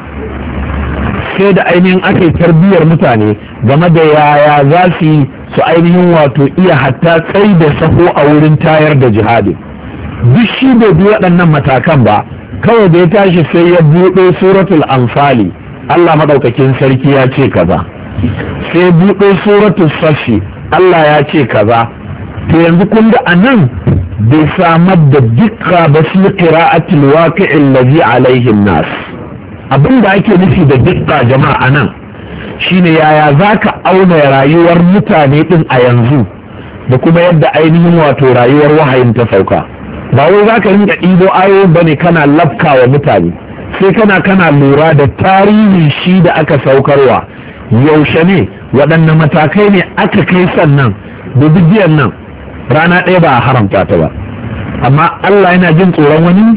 Sai da ainihin aka yi tarbiyyar mutane game da yaya za su yi su ainihin wato iya hatta tsai da saho a wurin tayar da jihadi. Duk shi bai bi waɗannan matakan ba, kawai da ya tashi sai ya buɗe suratul anfali, Allah maɗaukakin sarki ya ce kaza, sai buɗe suratul safi, Allah ya ce kaza. To yanzu kun ga anan bai samar da dukka ba su qira'atul waqi'il ladhi alaihi nas. Abin da ake nufi da dukka jama'a nan shine yaya za ka auna rayuwar mutane din a yanzu da kuma yadda ainihin wato rayuwar wahayin ta sauka. Ba wai za ka rinka ɗibo ayoyin bane kana lafka wa mutane, sai kana kana lura da tarihin shi da aka saukarwa, yaushe ne, waɗanne matakai ne aka kai, sannan da bigiyar nan rana ɗaya ba a haramta ta ba. Amma Allah yana jin tsoron wani,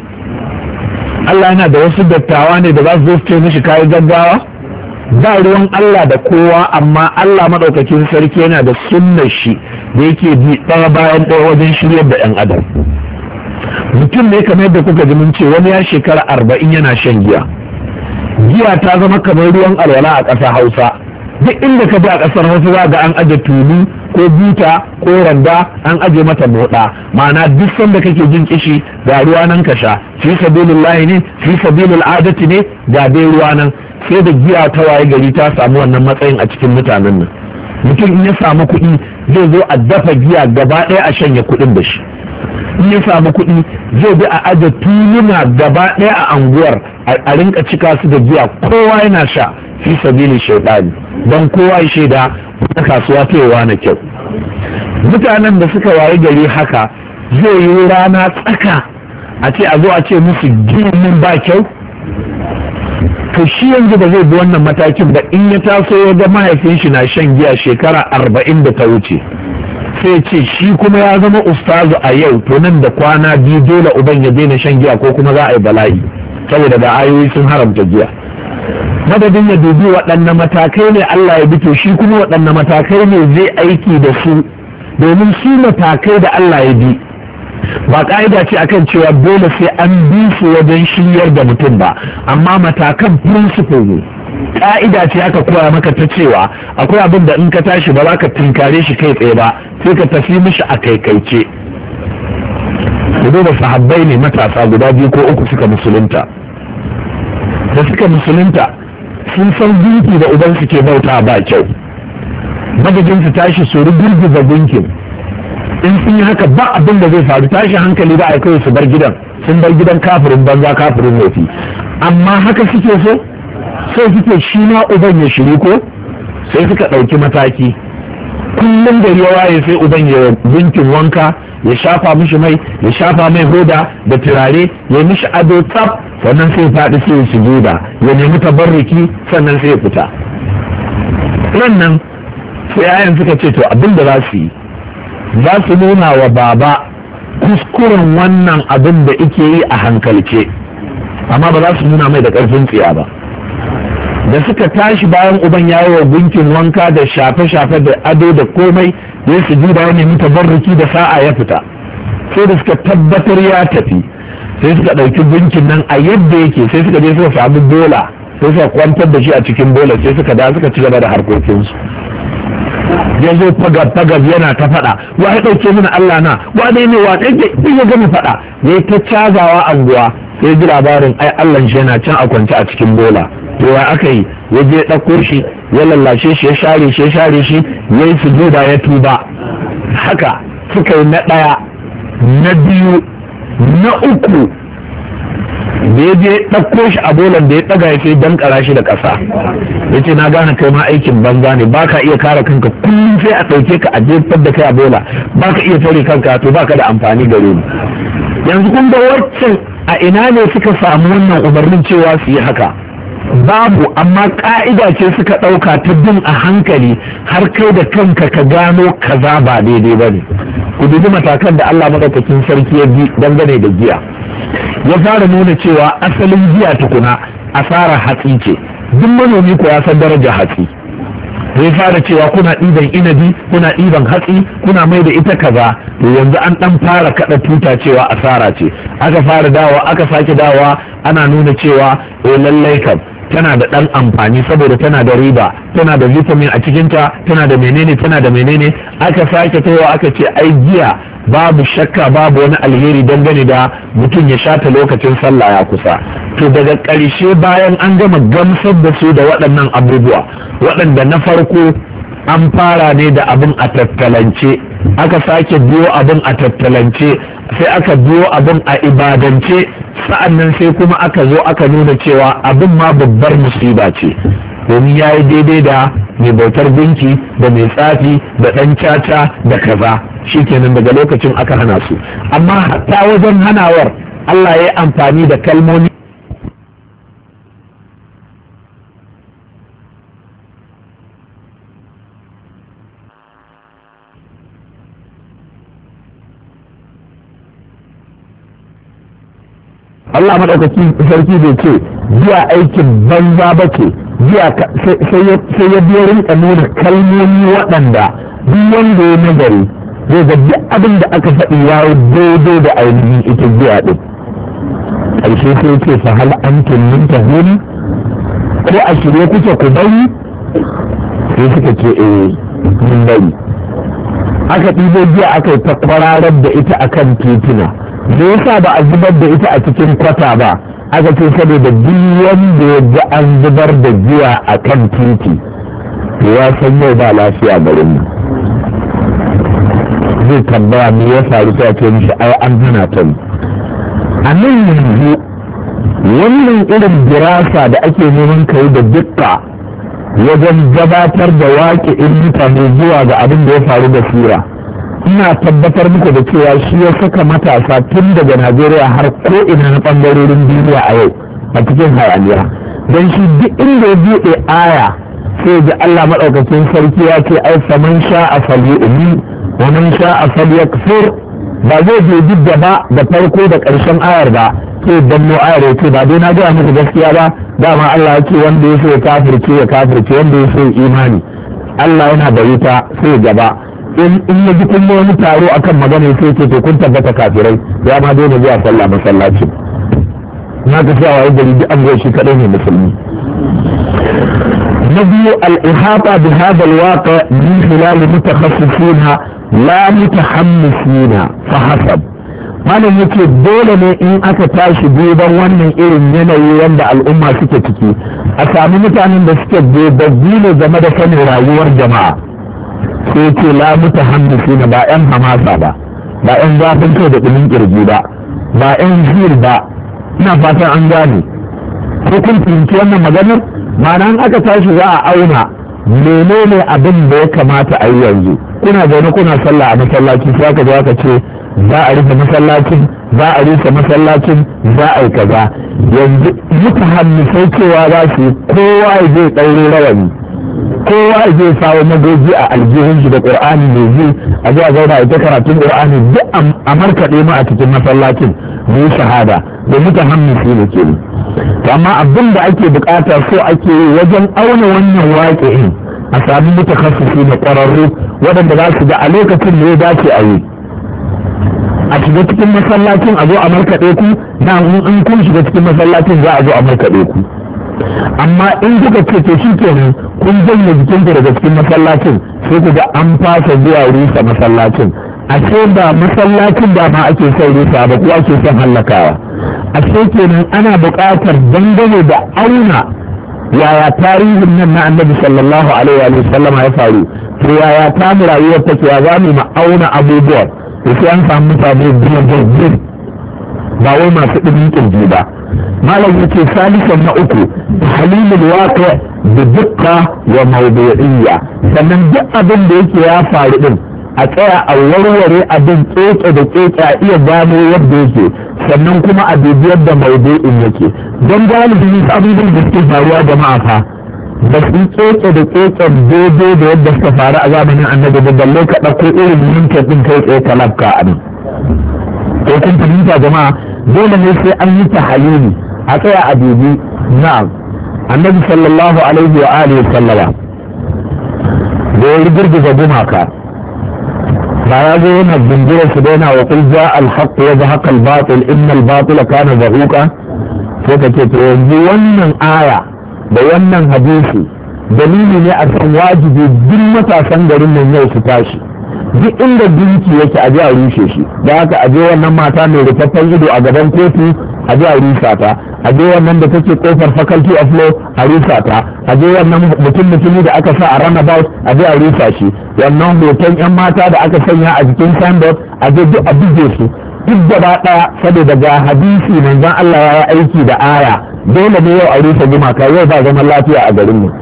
Allah yana da wasu dattawa ne da za su zo su ce mishi kayi gaggawa, ba ruwan Allah da kowa, amma Allah maɗaukakin sarki yana da sunnar shi da yake bi ɗaya bayan ɗaya wajen shiryar da 'yan adam. Mutum ne kamar yadda kuka ji mun ce wani ya shekara arba'in yana shan giya, giya ta zama kamar ruwan alwala a ƙasar Hausa. Duk inda ka bi a ƙasar Hausa za ga an aje tulu ko buta ko randa, an aje mata moɗa, ma'ana duk sanda kake jin kishi ga ruwa nan ka sha, fi sabilillahi ne, fi sabilil adati ne, ga dai ruwa nan. Sai da giya ta waye gari ta samu wannan matsayin a cikin mutanen nan. Mutum in ya samu kuɗi zai zo a dafa giya gaba ɗaya a shanye kuɗin da shi. In ya samu kuɗi zai bi a aje tuluna gaba ɗaya a anguwar a rinka cika su da giya, kowa yana sha fi sabili shaidani, don kowa ya shaida ta kasuwa ta yawa na kyau. Mutanen da suka waye gari haka zai yi rana tsaka a ce a zo a ce musu ginin ba kyau. To shi yanzu ba zai bi wannan matakin ba, in ya taso ya ga mahaifin shi na shan giya shekara arba'in da ta wuce, sai ce shi kuma ya zama ustazu a yau, to nan da kwana biyu dole uban ya daina shan giya ko kuma za a yi bala'i, saboda da ayoyi sun haramta giya. Madadin ya dubi waɗanne matakai ne Allah ya bi, to shi kuma waɗanne matakai ne zai aiki da su, domin su matakai da Allah ya bi ba ƙa'ida ce akan cewa dole sai an bi su wajen shiryar da mutum ba, amma matakan principle ne. Ƙa'ida ce aka koya maka ta cewa akwai abin da in ka tashi ba za ka tinkare shi kai tsaye ba, sai ka tafi mishi a kaikaice. Ku duba sahabbai ne matasa guda biyu ko uku suka musulunta, da suka musulunta sun san gunki da uban su ke bauta ba kyau, madadin su tashi su rugurguza gunkin, in sun yi haka ba abin da zai faru, tashi hankali ba a kai su bar gidan, sun bar gidan kafirin banza kafirin wofi. Amma haka suke so sai suke shi ma uban ya shiri ko, sai suka ɗauki mataki. Kullum gari ya waye sai uban ya gunkin wanka, ya shafa mishi mai, ya shafa mai hoda da turare, ya mishi ado tsaf, sannan sai faɗi sai ya sujuda, ya nemi tabarruki, sannan sai ya fita. Nan sai yayan suka ce to abin da za su yi, za su nuna wa baba kuskuren wannan abin da ike yi a hankalce, amma ba za su nuna mai da ƙarfin tsiya ba. Da suka tashi bayan uban ya yi wa gunkin wanka da shafe-shafe da ado da komai, ya su juda ya nemi tabarruki da sa'a ya fita. Sai da suka tabbatar ya tafi, sai suka ɗauki gunkin nan a yadda yake, sai suka je suka samu bola, sai suka kwantar da shi a cikin bola, sai suka da suka ci gaba da harkokinsu. Ya zo fagab-fagab yana ta faɗa, wa ya ɗauke mana Allah na, wa dai ne wa ɗaya ya gama faɗa, ya yi ta cazawa anguwa, sai ji labarin ai Allah shi yana can a kwance a cikin bola. To ya aka yi, ya je ɗauko shi, ya lallashe shi, ya share shi, ya share shi, ya yi sujuda ya tuba. Haka suka yi na ɗaya, na biyu, na uku, da ya je ɗauko shi a bolan da ya ɗaga ya sai dankara shi da ƙasa. Ya ce na gane kai ma aikin banza ne, ba ka iya kare kanka, kullum sai a ɗauke ka a jefar da kai a bola, ba ka iya tare kanka, to ba ka da amfani gare ni. Yanzu kun ga waccan a ina ne suka samu wannan umarnin cewa su yi haka? Babu, amma ka'ida ce suka ɗauka ta bin a hankali har kai da kanka ka gano kaza ba daidai ba ne. Ku dubi matakan da Allah maɗaukakin sarki ya bi dangane da giya. Ya fara nuna cewa asalin giya tukuna asara hatsi ce, duk manomi ko ya san darajar hatsi. Zai fara cewa kuna ɗiban inabi, kuna ɗiban hatsi, kuna mai da ita kaza, to yanzu an ɗan fara kaɗa tuta cewa asara ce. Aka fara dawa, aka sake dawa, ana nuna cewa eh lallai kam tana da ɗan amfani saboda tana da riba, tana da vitamin a cikinta, tana da menene tana da menene. Aka sake tawa aka ce ai giya babu shakka babu wani alheri dangane da mutum ya shata lokacin sallah ya kusa. To daga ƙarshe bayan an gama gamsar da su da waɗannan abubuwa waɗanda na farko an fara ne da abin a tattalance, aka sake biyo abin a tattalance, sai aka biyo abin a ibadance, sa'annan sai kuma aka zo aka nuna cewa abin ma babbar musiba ce, domin ya yi daidai da mai bautar gunki da mai tsafi da ɗan caca da kaza. Shi kenan daga lokacin aka hana su, amma hatta wajen hanawar Allah ya yi amfani da kalmomi Allah maɗaukakin sarki bai ce jiya aikin banza ba ce, jiya sai ya biyo rinka nuna kalmomi waɗanda duk wanda ya nazari zai ga duk abin da aka faɗi ya yi daidai da ainihin ita jiya ɗin. Ƙarshe sai ce fa hal antum muntahun, ko a shirye kuke ku bari? Sai suka ce eh mun bari. Aka ɗibo jiya aka yi ta kwararar da ita akan tituna. Da yasa ba a zubar da ita a cikin kwata ba, aka ce saboda duk wanda ya ga an zubar da giya a kan titi to ya san yau ba lafiya garin mu. Zai tambaya me ya faru ta ce mishi ai an hana ta ne. A nan yanzu wannan irin dirasa da ake neman kai da dukka wajen gabatar da waƙe in mutane zuwa ga abin da ya faru da sura, ina tabbatar muku da cewa shi ya saka matasa tun daga Najeriya har ko ina na ɓangarorin duniya a yau a cikin hayaniya. Don shi duk inda ya buɗe aya sai ji Allah maɗaukakin sarki ya ce ai faman sha a fali umi wa man sha a fali yakfur, ba zai je duk da ba da farko da ƙarshen ayar ba, sai danno ayar ya ce ba dai na gaya muku gaskiya ba, dama Allah ya ce wanda ya so ya kafirce ya kafirce, wanda ya so ya imani. Allah yana da wuta sai gaba in ya ji kun wani taro akan magana sai ce to kun tabbata kafirai, ya ma dole zuwa sallah masallaci. Na ga cewa wai gari duk an zo shi kadai ne musulmi. Na biyu al-ihata bi hadha al-waqi min khilal mutakhassisina la mutahammisina fa hasab. Malam yake dole ne in aka tashi duban wannan irin yanayi wanda al'umma suke ciki a sami mutanen da suke dogaggi ne game da sanin rayuwar jama'a. Sai ce la mutahammisina ba yan hamasa ba, ba yan zafin kai da ɗumin kirji ba, ba yan zir ba. Ina fatan an gane ko kun fahimci wannan maganar. Ma'ana in aka tashi za a auna menene abin da ya kamata a yi yanzu. Kuna zaune kuna sallah a masallaci sai aka zo aka ce za a rufe masallacin, za a rufe masallacin, za a yi kaza. Yanzu mutahammisai cewa za su kowa ya zai ɗaure rawani kowa zai sawo magoji a aljihun shi da qur'ani mai zai a zuwa zauna ita karatun qur'ani duk a markaɗe mu a cikin masallacin mu yi shahada da mutahammisi ne ke to amma abin da ake bukata so ake yi wajen auna wannan waƙi'in a sami mutakassisi na ƙwararru waɗanda za su ga a lokacin da ya dace a yi a shiga cikin masallacin a zo a markaɗe ku na in kun shiga cikin masallacin za a zo a markaɗe ku amma in kuka ce to shi kenan kun janye jikinku daga cikin masallacin sai ku ga an fasa zuwa rusa masallacin ashe ba masallacin da ma ake son rusa ba ko ake son hallakawa ashe kenan ana buƙatar dangane da auna yaya tarihin nan na annabi sallallahu alaihi wa sallam ya faru to yaya ta mu rayuwar take ya za mu auna abubuwa to sai an samu mutane biyan jirgin ba wai masu ɗin kirji ba malam yace salisan na uku tahlilul waqi' bi dukka wa mawdu'iyya sannan duk abin da yake ya faru din a tsaya a warware abin keke da keke a iya gano yadda yake sannan kuma a bibiyar da mawdu'in yake don galibin abubuwan da suke faruwa jama'a fa da su keke da keke daidai da yadda suka faru a zamanin annabi da balle ka ɗauko irin yankin ɗin kai tsaye ka labka a nan ko kun fahimta jama'a dole ne sai an yi tahalili a tsaya a dubi na'am annabi sallallahu alaihi wa alihi sallama da ya girgiza gumaka ba ya zo yana bindira su daina wa kul ja al-haqq wa zahaqa al-batil inna al-batila kana zahuqa sai ka ce to yanzu wannan aya da wannan hadisi dalili ne a kan wajibi duk matasan garin nan yau su tashi duk inda gunki yake aje a rushe shi da haka aje wannan mata mai rufaffen ido a gaban kotu aje a rusa ta aje wannan da take kofar faculty of law a rusa ta aje wannan mutum mutumi da aka sa a runabout aje a rusa shi wannan hoton yan mata da aka sanya a jikin signboard aje duk a buge su duk gaba daya saboda ga hadisi manzon Allah ya yi aiki da aya dole ne yau a rusa gumaka yau ba zaman lafiya a garin mu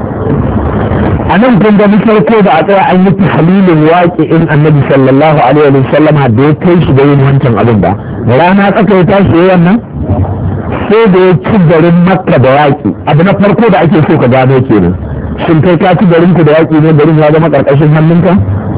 a nan kun ga farko da a tsaya an yi tahlilin waƙi in annabi sallallahu alaihi wa sallam da ya kai shi da yin wancan abin ba rana tsaka ya tashi yayin nan sai da ya ci garin makka da yaƙi abu na farko da ake so ka gano kenan shin kai ka ci garin ku da yaƙi ne garin ya zama ƙarƙashin hannunka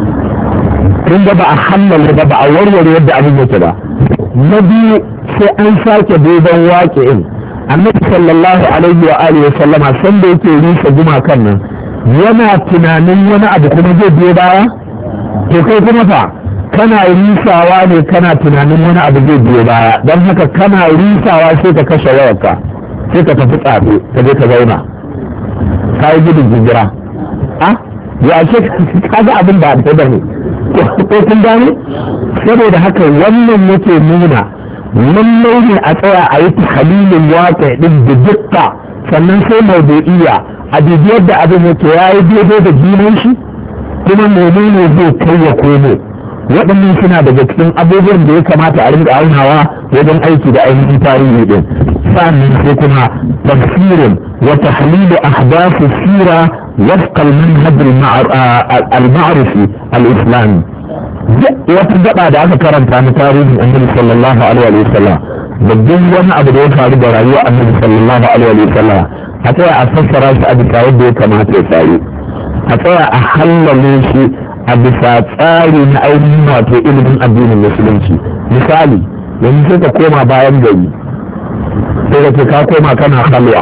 kun ga ba a hallala ba ba a warware yadda abin yake ba na biyu sai an sake duban waƙi in annabi sallallahu alaihi wa alihi wa sallama san da yake rusa gumakan nan yana tunanin wani abu kuma zai biyo baya to kai kuma fa kana risawa ne kana tunanin wani abu zai biyo baya don haka kana risawa sai ka kashe wayarka sai ka tafi tsafe ka je ka zauna ka yi gudun jinjira a ya ce ka ga abin da abu da ne ko kun gane saboda haka wannan yake nuna lallai ne a tsaya a yi tahlilin waƙi din da dukka sannan sai maudu'iyya a bibiyar da abin yake ya yi daidai da junan shi kuma menene zai kai ya komo waɗannan suna daga cikin abubuwan da ya kamata a rinka aunawa wajen aiki da ainihin tarihi din sannan sai kuma tafsirin wa tahlilu ahdath sira wafqa al-manhaj al-ma'rufi al-islami wata gaba da aka karanta na tarihin annabi sallallahu alaihi wa sallam da duk wani abu da ya faru da rayuwar annabi sallallahu alaihi wa sallam a tsaya a fassara shi a bisa yadda ya kamata ya tsari a tsaya a hallale shi a bisa tsari na ainihin wato ilimin addinin musulunci misali yanzu sai ka koma bayan gari sai ka ce ka koma kana halwa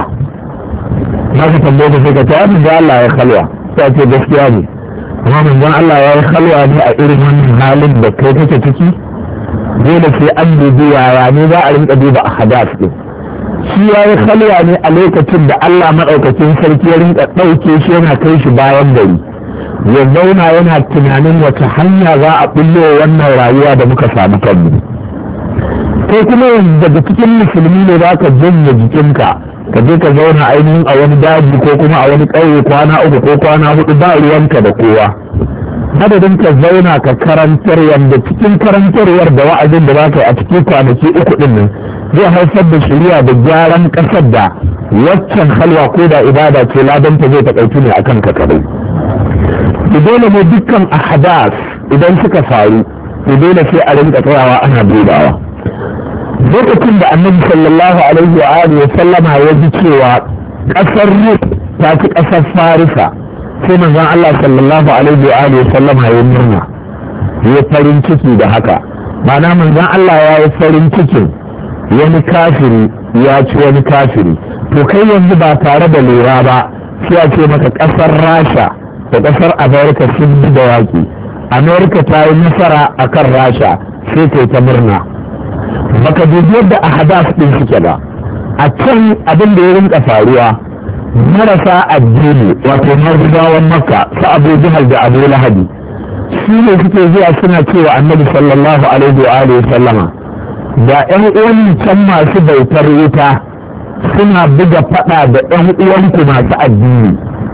na ka tambaye ka sai ka ce abin da Allah ya halwa sai ce gaskiya ne amma manzon Allah ya yi halwa ne a irin wannan halin da kai kake ciki dole sai an dubi yaya ne za a rinka duba a hadas din shi ya yi halwa ne a lokacin da Allah maɗaukacin sarki ya rinka ɗauke shi yana kai shi bayan gari ya zauna yana tunanin wata hanya za a ɓullo wannan rayuwa da muka samu kanmu kai kuma daga cikin musulmi ne za ka janye jikinka ka je ka zauna ainihin a wani daji ko kuma a wani ƙauye kwana uku ko kwana hudu ba ruwanka da kowa madadin ka zauna ka karantar yadda cikin karantarwar da wa'azin da za ka yi a cikin kwanaki uku ɗin nan zai haifar da shari'a da gyaran ƙasar da waccan halwa ko da ibada ce ladanta zai taƙaitu ne akan ka kadai da dole ne dukkan ahadas idan suka faru da dole sai a rinka tsayawa ana dubawa lokacin da annabi sallallahu alaihi wa alihi wa sallama ya ji cewa ƙasar Rum ta fi ƙasar Farisa sai manzon Allah sallallahu alaihi wa alihi sallam ya murna ya farin ciki da haka ma'ana manzon Allah ya yi farin cikin wani kafiri ya ci wani kafiri to kai yanzu ba tare da lura ba sai a ce maka kasar Rasha da kasar Amerika sun bi da yaƙi Amerika ta yi nasara akan Rasha sai kai ta murna baka dubi yadda ahadas din suke ba a can abin da ya rinka faruwa marasa addini wato mazubawan Makka su Abu Jahal da Abu Lahabi su ne suke zuwa suna cewa Annabi sallallahu alaihi wa alihi sallama da ƴan uwan can masu bautar wuta suna buga fada da ƴan uwanku masu addini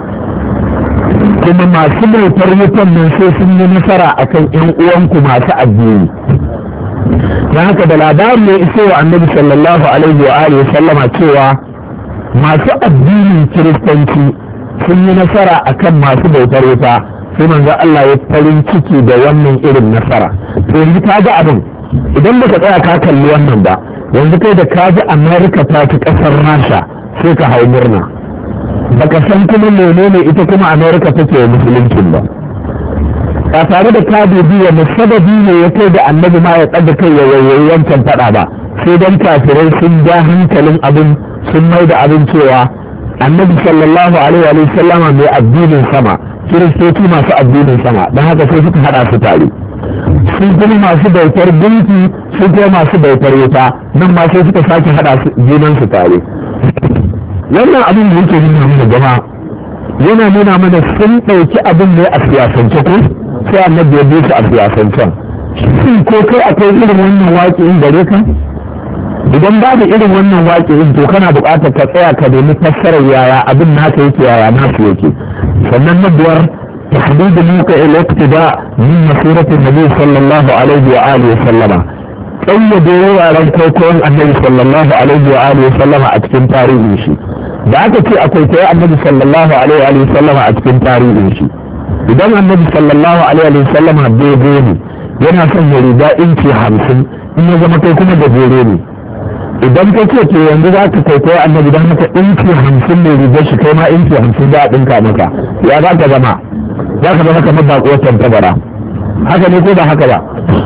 kuma masu bautar wutan nan sai sun yi nasara akan ƴan uwanku masu addini don haka da labarin ne iso wa Annabi sallallahu alaihi wa alihi sallama cewa masu addinin kiristanci sun yi nasara akan masu bautar wuta sai manzo Allah ya farin ciki da wannan irin nasara to yanzu ka ga abin idan baka tsaya ka kalli wannan ba yanzu kai da ka ji America ta ci kasar Rasha sai ka hau murna baka san kuma menene ita kuma America take musulunci ba ba tare da ka dubi wani sababi ne ya kai da annabi ma ya tsaga kai ya yayi wancan fada ba sai dan kafirai sun ja hankalin abin sun mai da abin cewa annabi sallallahu alaihi wa sallama mai addinin sama kiristoci masu addinin sama don haka sai suka hada su tare sun kuma masu bautar gunki sun kuma masu bautar wuta nan ma sai suka sake hada su junan su tare wannan abin da yake nuna mana jama'a yana nuna mana sun ɗauki abin ne a siyasance ko sai annabi ya bi su a siyasancen shin ko kai akwai irin wannan waƙi gare ka idan babu irin wannan waƙi'in to kana buƙatar ka tsaya ka nemi fassarar yaya abin naka yake yaya nasu yake sannan na biyar tahdid mawqi' al-iqtida min masirati nabi sallallahu alaihi wa alihi wa sallama kayyade wuraren kwaikwayon annabi sallallahu alaihi wa alihi wa sallama a cikin tarihin shi da aka ce akwai kwaikwayon annabi sallallahu alaihi wa alihi wa sallama a cikin tarihin shi idan annabi sallallahu alaihi wa sallama dogo ne yana son ya riga inci hamsin in ya zama kai kuma gajere ne idan ka ce to yanzu za ka kwaikwayo annabi don haka inci hamsin ne rigar shi kai ma inci hamsin za a ɗinka maka ya za ka zama za ka zama kamar baƙuwar tantabara haka ne ko ba haka ba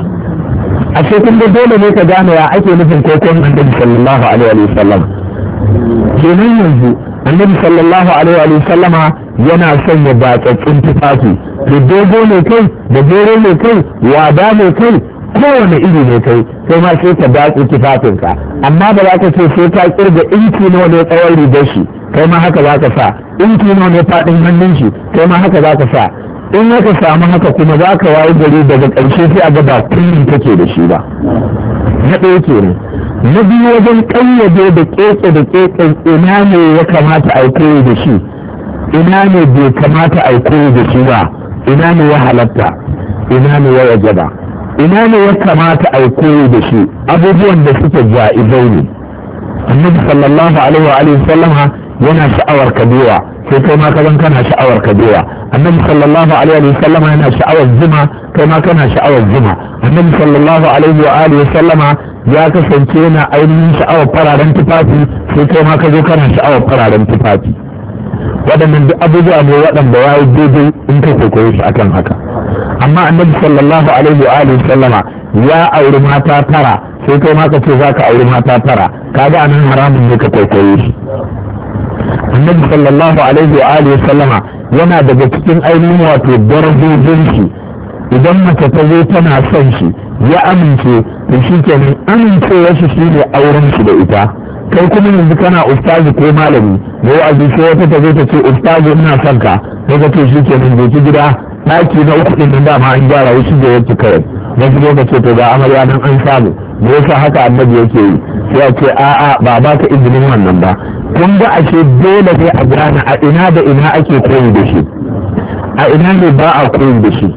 a ce kun da dole ne ka gane ya ake nufin kwaikwayon annabi sallallahu alaihi wa sallam kenan yanzu annabi sallallahu alaihi wa sallama yana sanya baƙaƙƙun tufafi da dogo ne kai da jere ne kai wada ne kai kowane iri ne kai sai ma sai ka datse tufafinka amma ba za ka ce sai ka kirga inci nawa ne tsawon rigar shi kai ma haka za ka sa inci nawa ne faɗin hannun shi kai ma haka za ka sa in haka samu haka kuma za ka wayi gari daga ƙarshe sai a ga ba kullum take da shi ba na ɗaya kenan na biyu wajen ƙayyade da ƙeƙe da ƙeƙen ina ne ya kamata a koyi da shi ina ne bai kamata a koyi da shi ba ina ne ya halatta ina ne ya wajaba ina ne ya kamata a koyi da shi abubuwan da suke ja'izai ne annabi sallallahu alaihi wa alihi sallama yana sha'awar kabewa sai kai ma kazan kana sha'awar kabewa annabi sallallahu alaihi wa sallama yana sha'awar zuma kai ma kana sha'awar zuma annabi sallallahu alaihi wa alihi sallama ya kasance yana ainihin sha'awar fararen tufafi sai kai ma ka zo kana sha'awar fararen tufafi waɗannan duk abubuwa ne waɗanda ya yi daidai in ka kwaikwayo shi akan haka amma annabi sallallahu alaihi wa alihi sallama ya auri mata tara sai kai ma ka ce za ka auri mata tara kaga anan haramun ne ka kwaikwayo shi annabi sallallahu alaihi wa alihi sallama yana daga cikin ainihin wato darajojin shi idan mace ta zo tana son shi ya amince to shi kenan amincewar shi shine auren shi da ita kai kuma yanzu kana ustazi ko malami da wa'azi sai wata ta zo ta ce ustazi ina son ka sai ka ce shi kenan je ki gida ɗaki na uku ɗin nan dama an gyara wasu da yake kawai wasu lokaci to ga amarya nan an samu me yasa haka annabi yake yi sai a ce a'a ba ba ka izinin wannan ba kun ga ashe dole ne a gane a ina da ina ake koyi da shi a ina ne ba a koyi da shi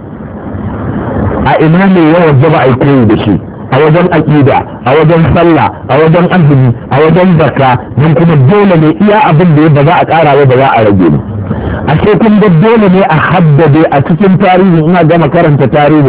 a ina ne ya wajaba a koyi da shi a wajen aƙida a wajen sallah a wajen azumi a wajen zakka don kuma dole ne iya abin da ba za a ƙara ba ba za a rage ba a kun ga dole ne a haddade a cikin tarihi ina gama karanta tarihin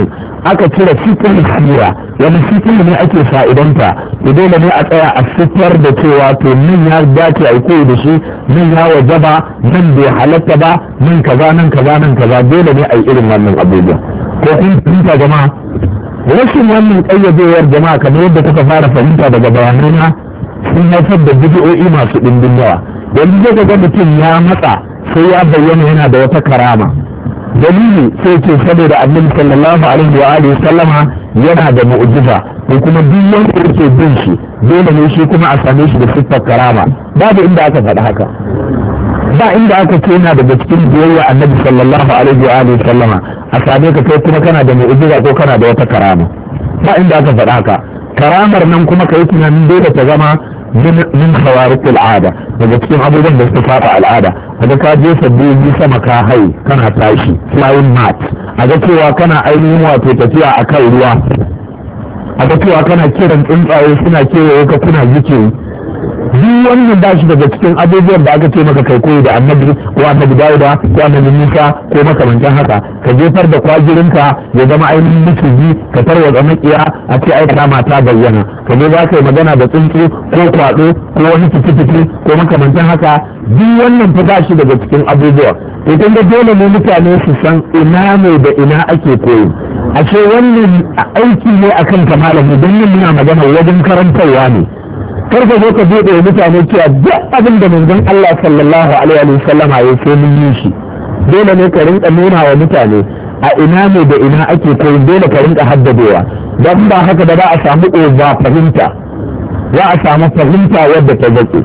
aka cire cikin sira wani cikin ne ake fa'idanta to dole ne a tsaya a fitar da cewa to nan ya dace a koyi da shi nan ya wajaba nan bai halatta ba nan kaza nan kaza nan kaza dole ne a yi irin wannan abubuwa ko kun fahimta jama'a rashin wannan ƙayyadewar jama'a kamar yadda kuka fara fahimta daga bayanana sun haifar da bidiyoyi masu ɗimbin yawa yanzu zai ga mutum ya matsa sai ya bayyana yana da wata karama dalili sai ce saboda annabi sallallahu alaihi wa alihi sallama yana da mu'jiza ko kuma duk wanda yake bin shi dole ne shi kuma a same shi da siffar karama babu inda aka faɗi haka ba inda aka ce yana daga cikin biyayya annabi sallallahu alaihi wa alihi sallama a same ka kai kuma kana da mu'jiza ko kana da wata karama ba inda aka faɗi haka karamar nan kuma kai tunanin dole ta zama min khawariq al'ada daga cikin abubuwan da suka fara al'ada kaga ka je sabbi sama ka hai kana tashi flying mat a ga cewa kana ainihin wato tafiya akan ruwa a ga cewa kana kiran tsuntsaye suna kewaye ka kuna zikiri duk wannan ba shi daga cikin abubuwan da aka ce maka kai koyi da annabi ko annabi Dawuda ko annabi Musa ko makamantan haka ka jefar da kwajirinka ya zama ainihin miciji ka tarwatsa makiya a ce ai kama ta bayyana ka je za ka yi magana da tsuntsu ko kwado ko wani fiti ko makamantan haka duk wannan fa ba shi daga cikin abubuwa idan da dole ne mutane su san ina ne da ina ake koyi ashe wannan aiki ne akan ka malami don yin muna magana wajen karantarwa ne karka zo ka buɗe wa mutane cewa duk abin da manzon Allah sallallahu alaihi wa sallam ya sai mun yi shi dole ne ka rinka nuna wa mutane a ina ne da ina ake koyi dole ka rinka haddadewa don ba haka da za a samu over fahimta za a samu fahimta wadda ta zake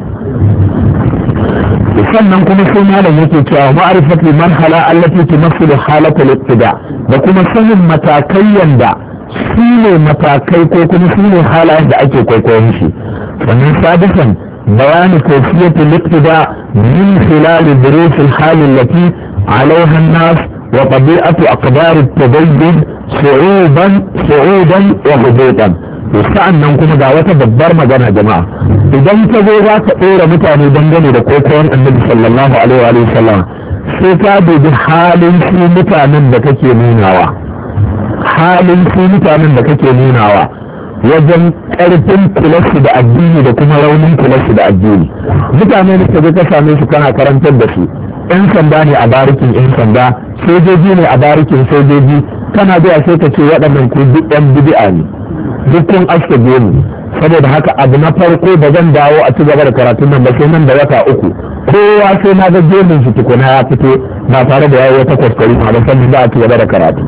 sannan kuma sai malam yake cewa ma'rifatu marhala allati tumassilu halatul ibtida da kuma sanin matakai yanda su ne matakai ko kuma su ne halayen da ake kwaikwayon shi sannan sadisan bayani kayfiyatul ibtida min khilal durus al-hal allati عليها الناس وطبيعة أقدار التدين صعوبا صعودا وهبوطا sa'annan kuma ga wata babbar magana jama'a idan ka zo za ka ɗora mutane dangane da kokon annabi sallallahu alaihi wa sallam sai ka dubi halin su mutanen da kake nunawa halin su mutanen da kake nunawa wajen ƙarfin kularsu da addini da kuma raunin kularsu da addini mutane da kaje ka same su kana karantar da su yan sanda ne a barikin yan sanda sojoji ne a barikin sojoji kana zuwa sai ka ce waɗannan ku duk ɗan bid'a ne dukkan aske gemu saboda haka abu na farko da zan dawo a ci gaba da karatun nan ba sai nan da wata uku kowa sai na ga gemun shi tukuna ya fito ba tare da yayi wata kwaskwari ba sannan za a ci gaba da karatu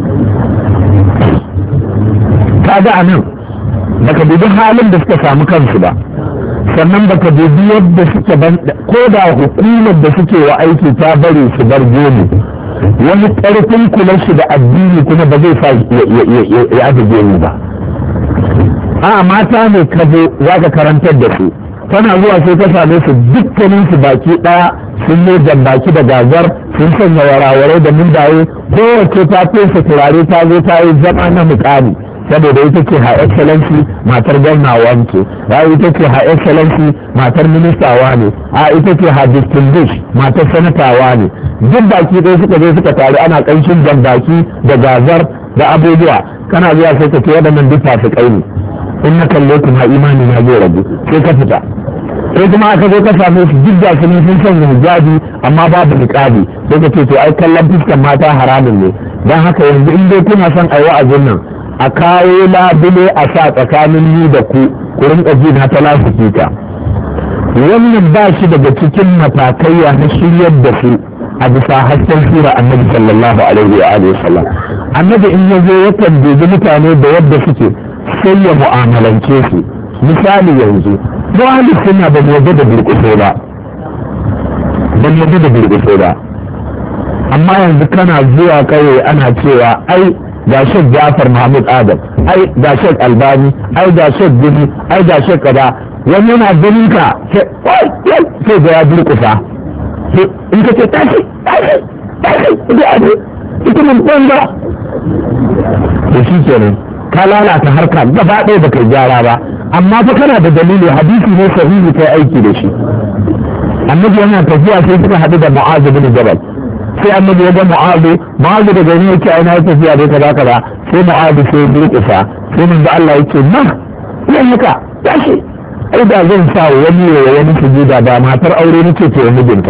kaga anan baka dubi halin da suka samu kansu ba sannan baka dubi yadda suke ban ko da hukumar da suke wa aiki ta bari su bar gemu wani ƙarfin kular shi da addini kuma ba zai sa ya aje gemu ba a mata ne ka zo za ka karantar da su tana zuwa sai ka same su dukkanin su baki ɗaya sun yi jambaki da gazar sun sanya warawarai da mundaye kowace ta fesa turare ta zo ta yi zama na mukami saboda ita ce ha excellency matar gwamna wanke a ita ce ha excellency matar ministawa ne a ita ce ha distinguish matar sanatawa ne duk baki ɗaya suka zo suka taru ana ƙanshin jambaki da gazar da abubuwa kana zuwa sai ka ce waɗannan duk fasikai ne in na kalle kuma imani na zai rabu sai ka fita sai kuma aka zo ka same su duk da su sun sanya hijabi amma babu niqabi sai ka ce to ai kallon fuskan mata haramun ne dan haka yanzu in dai kuna son ai wa'azin nan a kawo labule a sa tsakanin ni da ku ku rinka ji na ta lasifika wannan ba shi daga cikin matakaiya na shiryar da su a bisa hasken sura annabi sallallahu alaihi wa alihi wasallam annabi in ya zo yakan dubi mutane da yadda suke sai ya mu'amalance su misali yanzu mu ahli sunna ba mu yadda da burkuso ba ba mu yadda da burkuso ba amma yanzu kana zuwa kauye ana cewa ai ga shek Jafar Mahmud Adam ai ga shek Albani ai ga shek Gumi ai ga shek kaza wani yana ganin ka sai ga ya burkusa in ka ce tashi tashi tashi ita abu ita mun banza da shi kenan ka lalata harka gaba ɗaya da kai gyara ba amma fa kana da dalili hadisi ne sahihi kai aiki da shi annabi yana tafiya sai suka haɗu da Mu'adh bin Jabal sai annabi ya ga mu'adu mu'adu da gani yake aina ya tafiya dai kaza kaza sai mu'adu sai ya durƙusa sai manzo Allah yake na yan haka ya ce ai da zan sa wani ya wani sujuda ba matar aure nake ce mijinta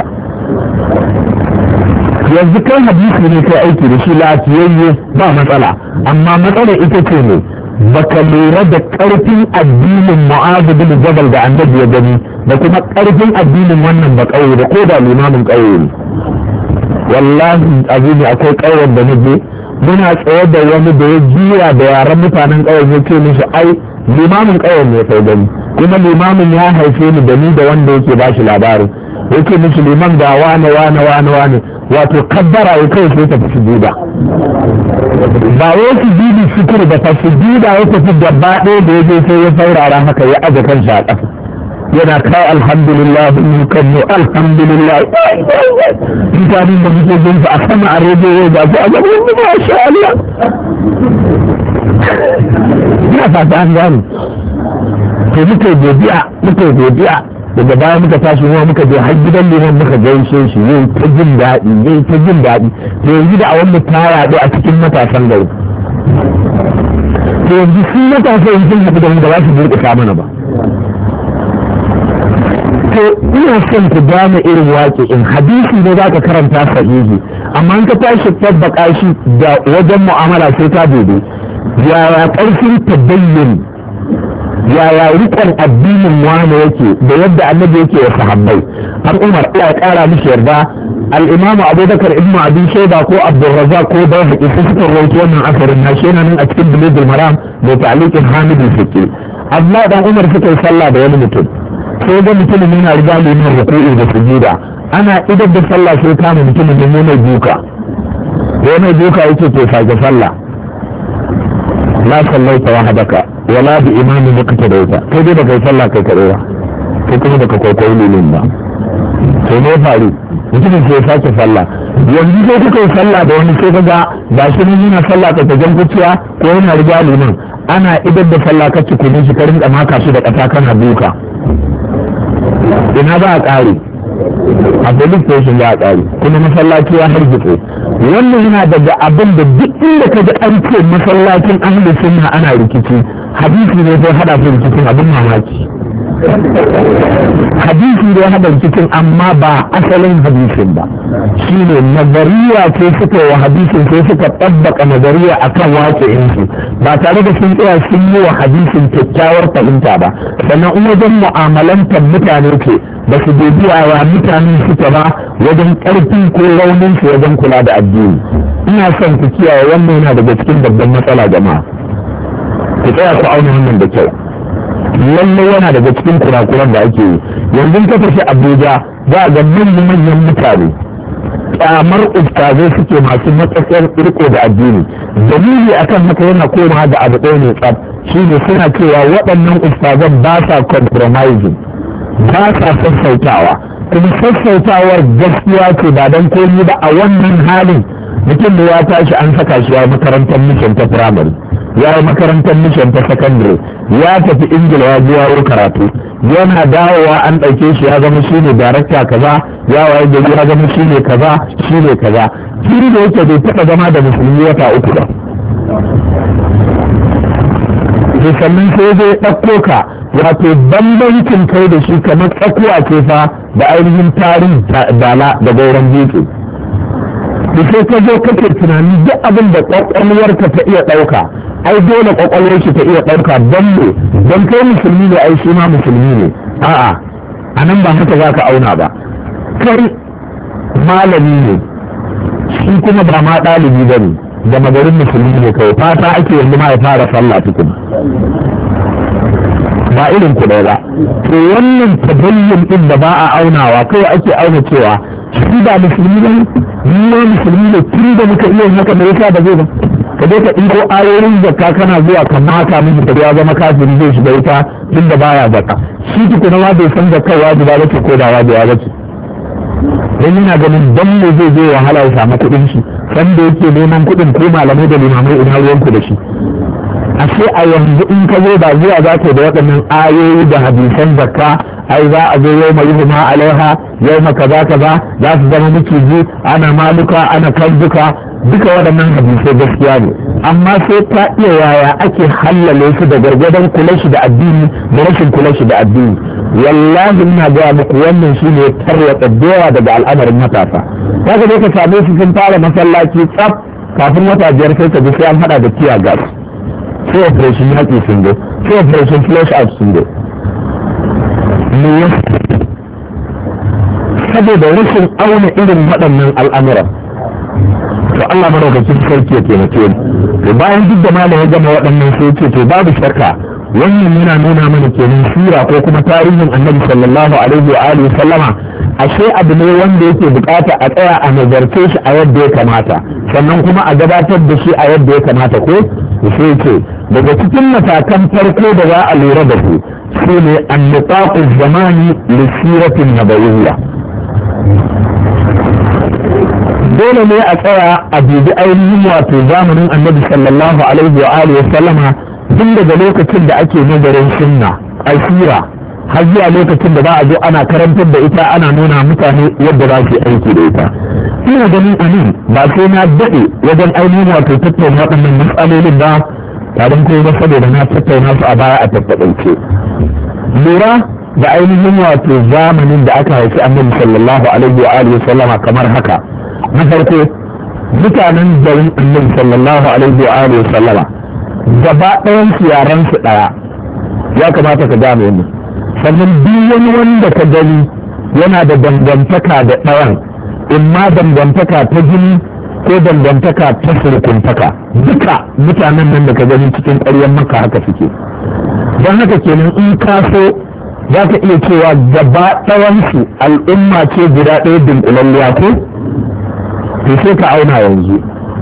yanzu kai hadisi ne kai aiki da shi lafiyayye ba matsala amma matsalar ita ce ne baka lura da karfin addinin mu'adu bin jabal da annabi ya gani da kuma karfin addinin wannan ba kauye da ko da limamin kauye ne wallahi azumi akwai kauyen da naje muna tsaye da wani da ya jiya da yaran mutanen kauyen ya ce mishi ai limamin kauyen ne sai gani kuma limamin ya haife ni da ni da wanda yake ba shi labarin yake mishi liman ga wane wane wane wane wato kabbara ya kai sai ta fi sujuda ba wai sujudi shukur da ta sujuda ya tafi gaba ɗaya da yaje sai ya saurara haka ya aje kan a ƙasa yana kai alhamdulillah mun kan mu alhamdulillah mutanen da muke jin su a sama a rediyo da su a gaban mu masha Allah ina fata an gane to muke godiya muke godiya daga baya muka tashi kuma muka je har gidan liman muka gaishe shi yayi ta jin daɗi yayi ta jin daɗi to yanzu da a wanda ta yaɗu a cikin matasan gari to yanzu sun matasan sun haɗu da wanda ba su burƙusa mana ba to ina son ku gane irin waƙe in hadisi ne za ka karanta sahihi amma in ka tashi tabbaka shi da wajen mu'amala sai ka dode yaya ƙarfin tabayyin yaya rikon addinin wani yake da yadda annabi yake wa sahabbai an umar ya kara mishi yarda al-imamu abubakar ibnu abi shayba ko abdurrazzaq ko bayhaqi su suka rawaito wannan asarin na shi nan a cikin bulugul maram da ta'liqin hamid al-fiqi Allah dan umar suka yi sallah da wani mutum sai ga mutumin yana riga liman ruku'i da sujuda ana idar da sallah sai kama mutumin da mai duka yana duka yake to sake sallah la sallaita wahdaka wala bi imami muka ta dauka kai dai baka yi sallah kai kaɗai ba kai kuma baka kwaikwayi limin ba sai ne faru mutumin sai ya sake sallah yanzu sai kuka yi sallah da wani sai kaga ga shi nan yana sallah ka ta kuciya ko yana riga limin ana idar da sallah ka ci kunin shi ka rinka maka shi da ƙasa kana duka ina za a ƙare a police station za a ƙare kuma masallaci ya hargitse wannan yana daga abin da duk inda ka ji an ce masallacin ahli sunna ana rikici hadisi ne sai hada su rikicin abin mamaki hadisi ne hada rikicin amma ba asalin hadisin ba shine nazariya ce suka wa hadisin sai suka tabbaka nazariya akan wace insu ba tare da sun tsaya sun yi wa hadisin kyakkyawar fahimta ba sannan in wajen mu'amalantar mutane ce ba su dubi wa mutanen suka ba wajen ƙarfi ko raunin su wajen kula da addini ina son ku kiyaye wannan yana daga cikin babban matsala jama'a ku tsaya ku auna wannan da kyau lallai yana daga cikin kurakuran da ake yi yanzu ka tafi abuja za a ga manyan manyan mutane kyamar ustazai suke masu matsakiyar riko da addini dalili akan haka yana koma da abu ɗaya ne tsab shine suna cewa waɗannan ustazan ba sa compromising ba sa sassautawa kuma sassautawar gaskiya ce ba don komi ba a wannan halin mutum da ya tashi an saka shi a makarantar mission ta firamare ya yi makarantar mission ta sakandare ya tafi ingila ya biya wa karatu yana dawowa an ɗauke shi ya zama shi ne darakta kaza ya waye gari ya zama shi ne kaza shi ne kaza shi da yake bai taɓa zama da musulmi wata uku ba sannan sai zai ɗauko ka wato bambancin kai da shi kamar tsakuwa ce fa da ainihin tarin dala da gauran dutse da sai ka zo kake tunani duk abin da kwakwalwarka ta iya ɗauka ai dole kwakwalwar shi ta iya ɗauka don ne don kai musulmi ne ai shi ma musulmi ne a'a a nan ba haka za ka auna ba kai malami ne shi kuma ba ma ɗalibi ba ne da magarin musulmi ne kawai fata ake yanzu ma ya fara sallah tukun ba irin ku ba to wannan tabayyin din da ba a aunawa kawai ake auna cewa shi ba musulmi ne ni ma musulmi ne tun da muka iya haka me yasa ba zai ba ka je ka ɗinko ayoyin zakka kana zuwa ka maka miji ka ya zama kafiri zai shiga wuta tun da baya zakka shi tukuna ma bai san zakka wajiba ba ce ko da wajiba ba ce dan yana ganin dan ne zai je wahala ya samu kuɗin shi san da yake neman kuɗin ko malamai da limamai ina ruwanku da shi ashe a yanzu in ka zo ba zuwa za ka da waɗannan ayoyi da hadisan zakka ai za a zo yau mai huma alaiha yau kaza kaza za su zama miciji, ana maluka ana kanzuka, duka waɗannan hadisai gaskiya ne, amma sai ta iya yaya ake hallale su da gargadon kula shi da addini da rashin kula shi da addini. Wallahi ina gaya muku wannan shi ne tarwatsa doya daga al'amarin matasa. Kaga dai ka same su sun fara masallaci tsaf, kafin wata biyar sai ka ji sai an hada da tear gas, sai operation yaƙi sun go, sai operation flush out sun go. Me yasa? Saboda rashin auna irin waɗannan al'amuran. To Allah madaukakin sarki ya taimake mu. To bayan duk da malam ya gama waɗannan sai ce to babu shakka wannan yana nuna mana kenan sira ko kuma tarihin Annabi sallallahu alaihi wa alihi sallama ashe abu ne wanda yake bukata a tsaya a nazarce shi a yadda ya kamata, sannan kuma a gabatar da shi a yadda ya kamata ko sai ce daga cikin matakan farko da za a lura da su shine an-nitaqu zamani li siratin nabawiyya. dole ne a tsaya a dubi ainihin wato zamanin Annabi sallallahu alaihi wa alihi sallama tun daga lokacin da ake nazarin sunna asira har zuwa lokacin da za a zo ana karantar da ita ana nuna mutane yadda za su aiki da ita. Ina ganin anan ba sai na daɗe wajen ainihin wato tattauna waɗannan matsalolin ba, tarin ko ba saboda na tattauna su a baya a tattaɓance. Lura da ainihin wato zamanin da aka haifi Annabi sallallahu alaihi wa alihi sallama kamar haka. Na farko mutanen garin Annabi sallallahu alaihi wa alihi sallama gaba ɗayan su yaran su ɗaya, ya kamata ka gane wannan. Sannan duk wani wanda ka gani yana da dangantaka da ɗayan, in ma dangantaka ta jini ko dangantaka ta surkuntaka, duka mutanen nan da ka gani cikin ƙwaryar Makka haka suke. Don haka kenan in ka so za ka iya cewa gaba ɗayan su al'umma ce guda ɗaya dunkulalliya ko? To sai ka auna yanzu.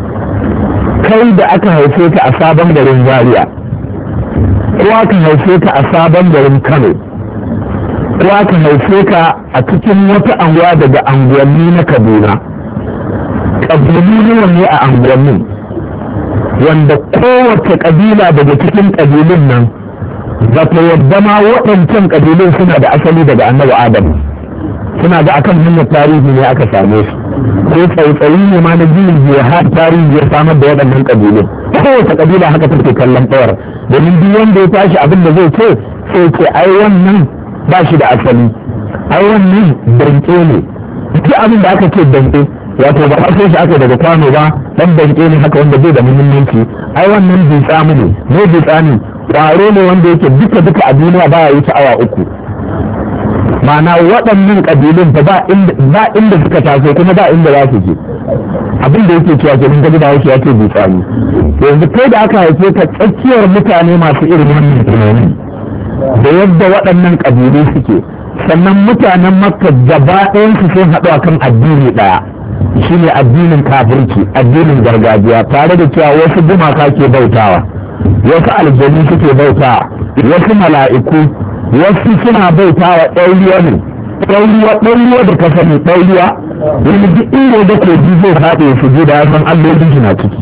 Kai da aka haife ka a sabon garin Zaria, ko aka haife ka a sabon garin Kano, ko aka haife ka a cikin wata anguwa daga anguwanni na Kaduna, ƙabilu nawa ne a anguwannin, wanda kowace ƙabila daga cikin ƙabilun nan za ta yadda ma waɗancan ƙabilun suna da asali daga Annabi Adam, suna da akan hanyar tarihi ne aka same su. Ko tsautsayi ne ma na jinin jiya har tarihi ya samar da waɗannan ƙabilun. Kowace ƙabila haka take kallon tsawar, domin duk wanda ya tashi abin da zai ce sai ce ai wannan ba shi da asali, ai wannan danƙe ne. Duk abin da aka ce danƙe wato ba a shi aka daga kwano ba, dan danƙe ne haka wanda bai da muhimmanci. Ai wannan dutsa mu ne, ne dutsa ne, ƙwaro ne wanda yake duka duka a duniya ba ya yi ta awa uku. Ma'ana waɗannan ƙabilun ba inda suka taso kuma ba inda za su je. Abin da yake cewa kenan gaji da hausa ya ce bisani. Yanzu kai da aka haife ka tsakiyar mutane masu irin wannan tunani da yadda waɗannan ƙabilu suke, sannan mutanen Makka gaba ɗayan su sun haɗu akan addini ɗaya, shine addinin kafirci, addinin gargajiya, tare da cewa wasu gumaka ke bautawa, wasu aljanu suke bautawa, wasu mala'iku, wasu suna bauta wa ɗauriya ne, ɗauriya ɗauriya da ka sani ɗauriya wani duk inda da ke ji zai faɗi su ji da san allolin shi na ciki.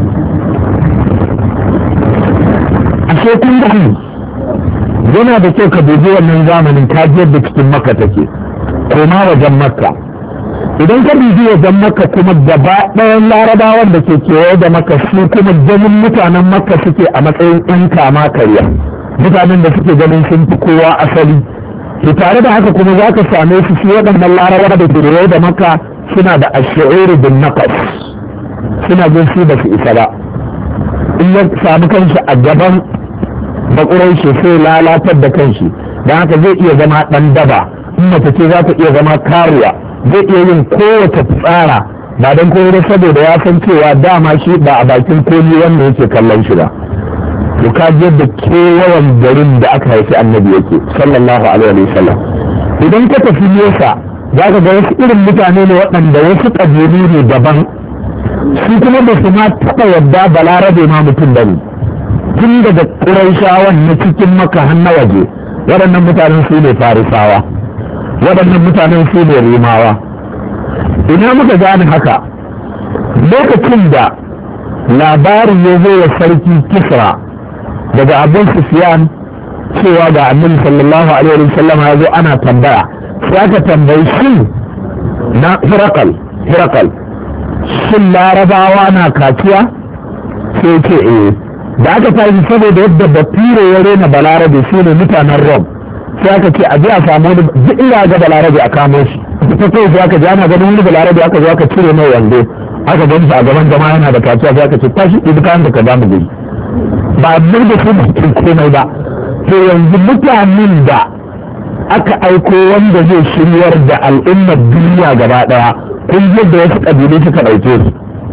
A shekun da yana da kyau ka dubi wannan zamanin kajiyar da cikin Makka take, koma wajen Makka. Idan ka dubi wajen Makka kuma gaba ɗayan larabawan da ke kewaye da Makka su kuma ganin mutanen Makka suke a matsayin ɗan kama karya. Mutanen da suke ganin sun fi kowa asali, to tare da haka kuma za ka same su su waɗannan larabawa da ke da Makka suna da ash'uru bin naqas, suna jin su ba su isa ba. In ya samu kanshi a gaban bakurai shi sai lalatar da kanshi, don haka zai iya zama ɗan daba, in mace ce za ta iya zama karuwa, zai iya yin kowace tsara ba don kowa saboda ya san cewa dama shi ba a bakin komi wanda yake kallon shi ba. to ka je da kewayen garin da aka haifi Annabi yake sallallahu alaihi wa sallam. Idan ka tafi nesa za ka ga wasu irin mutane ne waɗanda wasu ƙabilu ne daban, su kuma ba su ma taɓa yadda balarabe ma mutum ba ne, tun daga ƙuraishawan na cikin Makka har na waje. Waɗannan mutanen su ne Farisawa, waɗannan mutanen su ne Rimawa. Ina muka gane haka lokacin da labarin ya zo wa sarki Kisra daga Abu Sufyan cewa ga annabi sallallahu alaihi wa sallam ya zo ana tambaya, sai aka tambayi shin na hirakal hirakal shin larabawa na kaciya, sai ce eh. Da aka tashi saboda yadda bature ya rena balarabe shi ne mutanen rom, sai aka ce a je a samu wani duk inda ga balarabe a kamo shi, ta kai sai aka ji ana ganin wani balarabe aka zo aka cire mai wando aka gan a gaban jama'a yana da kaciya, sai aka ce tashi ɗi kayan da ka ba mu guri ba a da su cikin komai ba. to yanzu mutanen da aka aiko wanda zai shiryar da al'ummar duniya gaba ɗaya, kun yadda wasu ƙabilu suka ɗauke su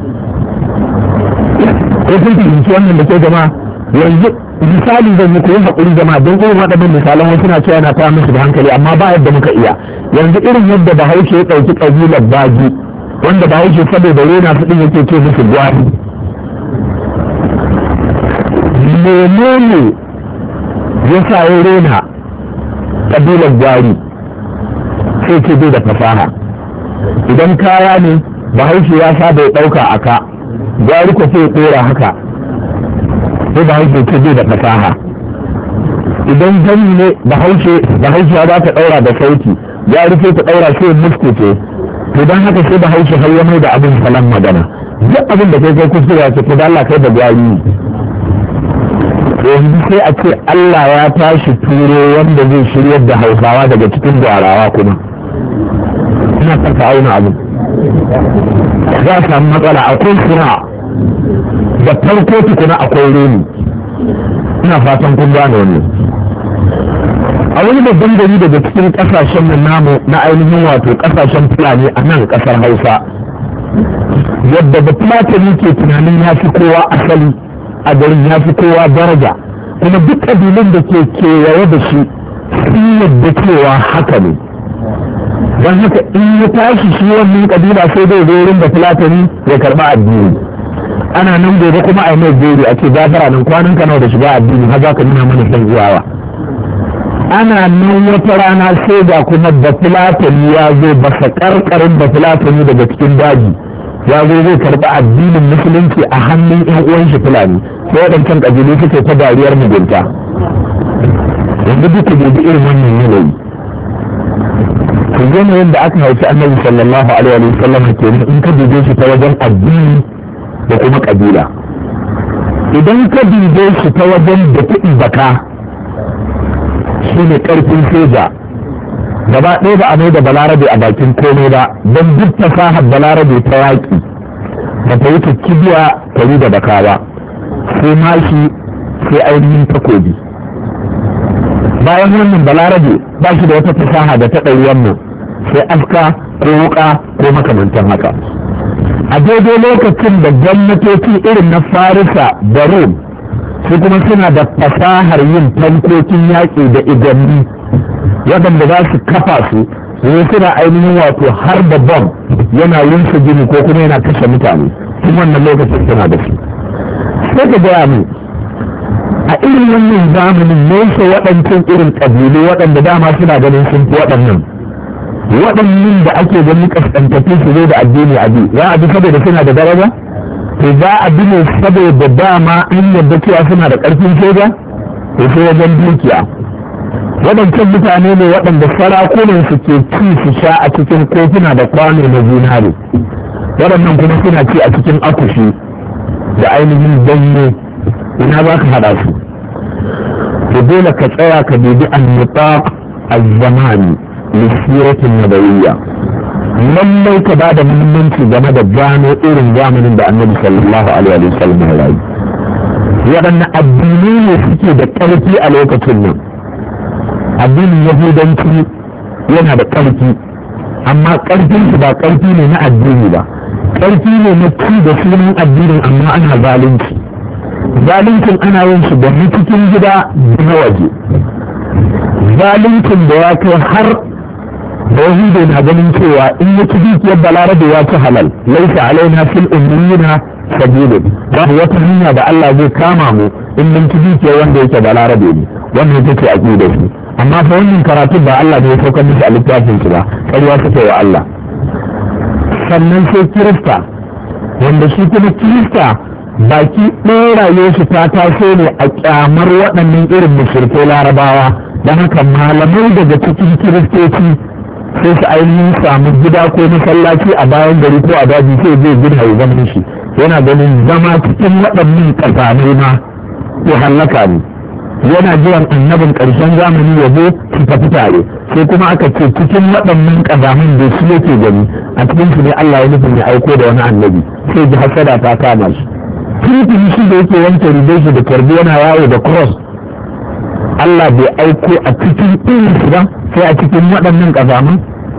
ko kun fahimci wannan da ke jama'a. Yanzu misali zan yi koyi haƙuri jama'a don irin waɗannan misalan wasu na cewa na ta musu da hankali, amma ba yadda muka iya. Yanzu irin yadda bahaushe ya ɗauki ƙabilar baji, wanda bahaushe saboda rena su ɗin yake ce musu gwari. menene ya sa ya rena ƙabilar gwari? sai ce bai da fasaha. Idan kaya ne bahaushe ya saba ya ɗauka a ka, gwari ko sai ɗora haka, sai bahaushe ce bai da fasaha. Idan zani ne bahaushe bahaushe ya za ta ɗaura da sauti, gwari sai ta ɗaura sai muske ce. to don haka sai bahaushe har ya mai da abin salon magana. Duk abin da kai kai kuskure ce ko da Allah kai da gwari. yanzu sai a ce Allah ya tashi turo wanda zai shiryar da Hausawa daga cikin gwarawa kuma. ina karka auna abin za a samu matsala. Akwai suna da farko tukuna akwai reni. ina fatan kun gane wannan. a wani babban gari daga cikin kasashen nan namu na ainihin wato kasashen fulani a nan kasar Hausa, yadda da fulatani ke tunanin ya fi kowa asali a garin, ya fi kowa daraja, kuma duk ƙabilun da ke kewaye da shi sun yadda cewa haka ne. don haka in ya tashi shi wannan ƙabila sai dai wurin da fulatani ya karɓa addini. ana nan gobe kuma a yi mai jeri a ce gafara nan kwanan ka nawa da shiga addini har za ka nuna mana shan iyawa. ana nan wata rana sai ga kuma da fulatani ya zo basa karkarin da fulatani daga cikin daji ya zo zai karɓi addinin musulunci a hannun yan uwan shi fulani, sai waɗancan ƙabilu suke ta dariyar mugunta. yanzu duka bai irin wannan yanayi. ku gane yadda aka haifi annabi sallallahu alaihi wa sallam kenan in ka dube shi ta wajen addini da kuma ƙabila. idan ka dube shi ta wajen da kuɗi baka shi ne ƙarfin soja, gaba ɗaya ba a mai da balarabe a bakin komai ba, don duk fasahar balarabe ta yaƙi ba ta wuce kibiya tari da baka ba, sai mashi sai ainihin takobi. bayan wannan balarabe ba shi da wata fasaha da ta ɗari wannan sai aska ko wuƙa ko makamantan haka. a daidai lokacin da gwamnatoci irin na farisa da rom su kuma suna da fasahar yin tankokin yaƙi da idanni waɗanda za su kafa su sai suna ainihin wato har da bom yana yinsa gini ko kuma yana kashe mutane. tun wannan lokacin suna da su. sai ka gaya mu a irin wannan zamanin nesa waɗancan irin ƙabilu waɗanda dama suna ganin sun fi waɗannan waɗannan da ake ganin kaskantattun su zai da addini a bi za a bi saboda suna da daraja? to za a bi ne saboda dama an yadda cewa suna da ƙarfin soja? to sai wajen dukiya. waɗancan mutane ne waɗanda sarakunan su ke ci su sha a cikin kofuna da kwano na zinare, waɗannan kuma suna ci a cikin akushi da ainihin ganye. ina za ka haɗa su? to dole ka tsaya ka dubi an-nitaq az-zamani lisiratin nabawiyya. lallai ka ba da muhimmanci game da gano irin zamanin da annabi sallallahu alaihi wa sallam ya rayu. waɗanne addinai ne suke da ƙarfi a lokacin nan? addinin yahudanci yana da ƙarfi, amma ƙarfin shi ba ƙarfi ne na addini ba, ƙarfi ne na ci da sunan addinin, amma ana zalunci. zaluncin ana yin shi da cikin gida da na waje. zaluncin da ya kai har da yahudu na ganin cewa in ya ci dukiyar balarabe ya ci halal, laisa alaina fil ummiyina sabilun, babu wata hanya da Allah zai kama mu in mun ci dukiyar wanda yake balarabe ne. wannan ita ce aqidar shi. amma fa wannan karatu ba Allah ne ya saukar musu a littafin shi ba, ƙarya suke wa Allah. sannan sai kirista, wanda shi kuma kirista baki ɗaya rayuwarsu ta taso ne a kyamar waɗannan irin mushrikai larabawa. don haka malamai daga cikin kiristoci sai su ainihin samu gida ko masallaci a bayan gari ko a daji sai zai gina ya zama shi yana ganin zama cikin waɗannan ƙasamai ma ko hallaka ne. yana jiran annabin ƙarshen zamani ya zo su tafi tare sai kuma aka ce cikin waɗannan ƙazamin da su yake gani a cikin su ne Allah ya nufin ya aiko da wani annabi sai ji hasada ta kama shi. tun shi da yake wanke rigar shi da karbi yana yawo da cross Allah bai aiko a cikin irin su ba sai a cikin waɗannan ƙazamin.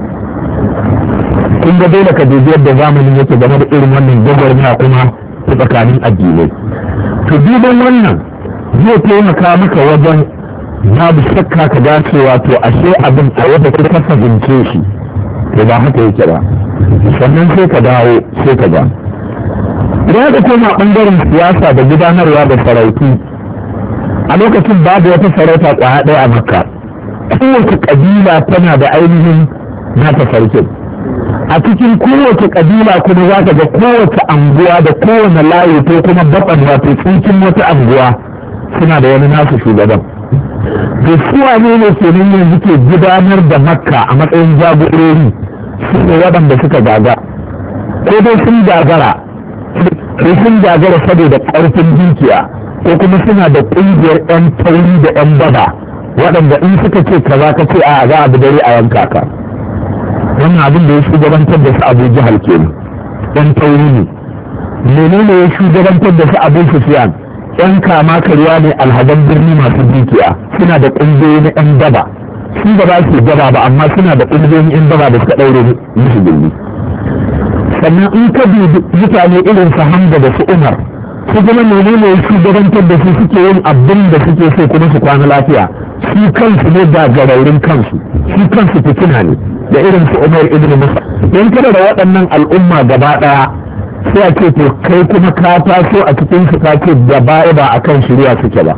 kun ga dole ka dubi yadda zamanin yake game da irin wannan gwagwarmaya kuma ta tsakanin addinai. to duban wannan zai taimaka maka wajen babu shakka ka dacewa to ashe abin a yadda ka fahimce shi to ba haka yake ba. sannan sai ka dawo sai ka ga idan ka koma ɓangaren siyasa da gudanarwa da sarautu a lokacin babu wata sarauta kwaya ɗaya a makka. kowace ƙabila tana da ainihin nata sarkin. a cikin kowace ƙabila kuma za ka ga kowace anguwa da kowane layi ko kuma baɓan wato tsinkin wata anguwa suna da wani nasu shugaban. da suwa ne ne ke nan yanzu ke gudanar da makka a matsayin jagorori su ne waɗanda suka gaga ko dai sun gagara ko sun gagara saboda ƙarfin dukiya ko kuma suna da ƙungiyar 'yan tauri da 'yan baba waɗanda in suka ce kaza ka ce a za a bi dare a yanka ka. wannan abin da ya shugabantar da su abu jihar kenan 'yan tauri ne. menene ya shugabantar da su abu sufiyan yan kama karya ne alhadan birni masu dukiya suna da ƙungiyoyi na yan daba su ba za su gaba ba amma suna da ƙungiyoyin yan daba da suka ɗaure musu birni. sannan in ka dubi mutane irin su Hamza da su Umar su kuma menene ya shugabantar da su suke yin abin da suke so kuma su kwana lafiya su kansu ne da garaurin kansu su kansu fitina ne da irin su Umar ibn Musa. in kada da waɗannan al'umma gaba ɗaya sai a ce to kai kuma ka taso a cikin su ka ce da baya ba a kan shirya suke ba.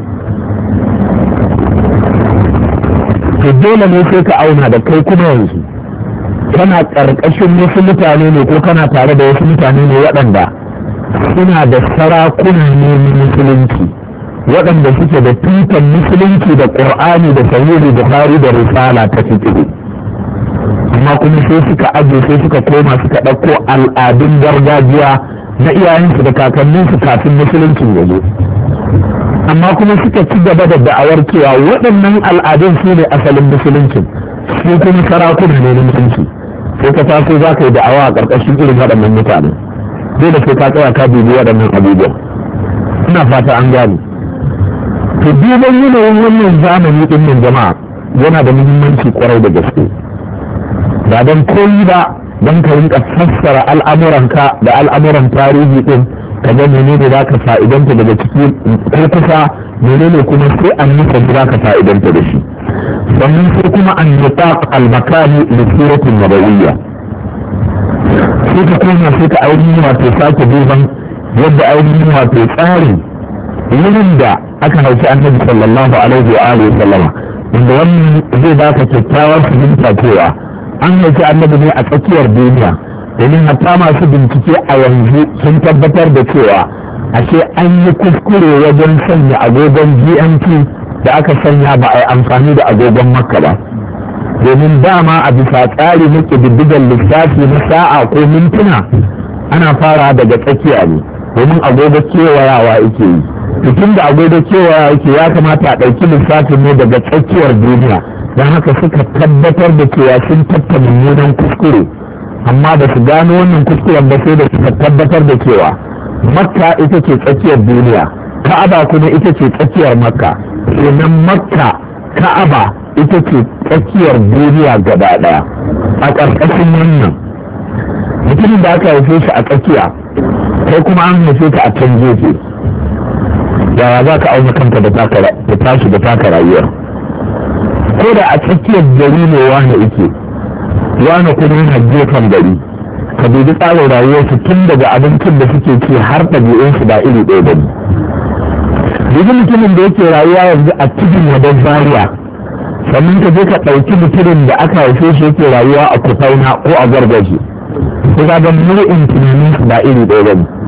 to dole ne sai ka auna da kai kuma yanzu kana ƙarƙashin wasu mutane ne ko kana tare da wasu mutane ne waɗanda suna da sarakuna ne musulunci waɗanda suke da tutan musulunci da ƙur'ani da sahihi bukhari da risala ta fiqh amma kuma sai suka aje sai suka koma suka ɗauko al'adun gargajiya na iyayensu da kakanninsu kafin musuluncin ya zo amma kuma suka ci gaba da da'awar cewa waɗannan al'adun su ne asalin musuluncin su kuma sarakuna ne na musulunci sai ka taso za ka yi da'awa a ƙarƙashin irin waɗannan mutane dole sai ka tsaya ka dubi waɗannan abubuwan. ina fata an gane. to duban yanayin wannan zamani ɗin nan jama'a yana da muhimmanci ƙwarai da gaske ba don koyi ba don ka rinka fassara al'amuranka da al'amuran tarihi ɗin ka ga menene za ka fa'idanta daga ciki ko kusa menene kuma sai an nufa za ka fa'idanta da shi. sannan sai kuma an nutaq al-makani li suratin nabawiyya sai ka koma sai ka ainihin wato sake duban yadda ainihin wato tsari wurin da aka hauki annabi sallallahu alaihi wa alihi sallama wanda wannan zai baka kyakkyawar fahimta cewa an hauki annabi ne a tsakiyar duniya domin hatta masu bincike a yanzu sun tabbatar da cewa ashe an yi kuskure wajen sanya agogon G M T da aka sanya ba a yi amfani da agogon Makka ba domin dama a bisa tsari na ƙididdigar lissafi na sa'a ko mintuna ana fara daga tsakiya ne domin agogo kewayawa yake yi tun da agogo kewayawa yake ya kamata a ɗauki lissafin ne daga tsakiyar duniya don haka suka tabbatar da cewa sun tatta mummunan kuskure amma da su gano wannan kuskuren ba sai da suka tabbatar da cewa Makka ita ce tsakiyar duniya Ka'aba kuma ita ce tsakiyar Makka sannan Makka Ka'aba ita ce tsakiyar duniya gaba daya. a ƙarƙashin wannan mutumin da aka haife shi a tsakiya kai kuma an haife ka a can gefe yaya za ka auna kanka da tashi da taka rayuwar ko da a tsakiyar gari ne wani ike wani kuma yana gefen gari ka dubi tsarin rayuwarsu tun daga abincin da suke ci har ɗabi'unsu ba iri ɗaya ba ne. Duk mutumin da yake rayuwa yanzu a cikin wadon Zaria sannan ka je ka ɗauki mutumin da aka haife shi yake rayuwa a Kufaina ko a Gargaji ko ga ga nau'in tunanin su ba iri ɗaya ba ne.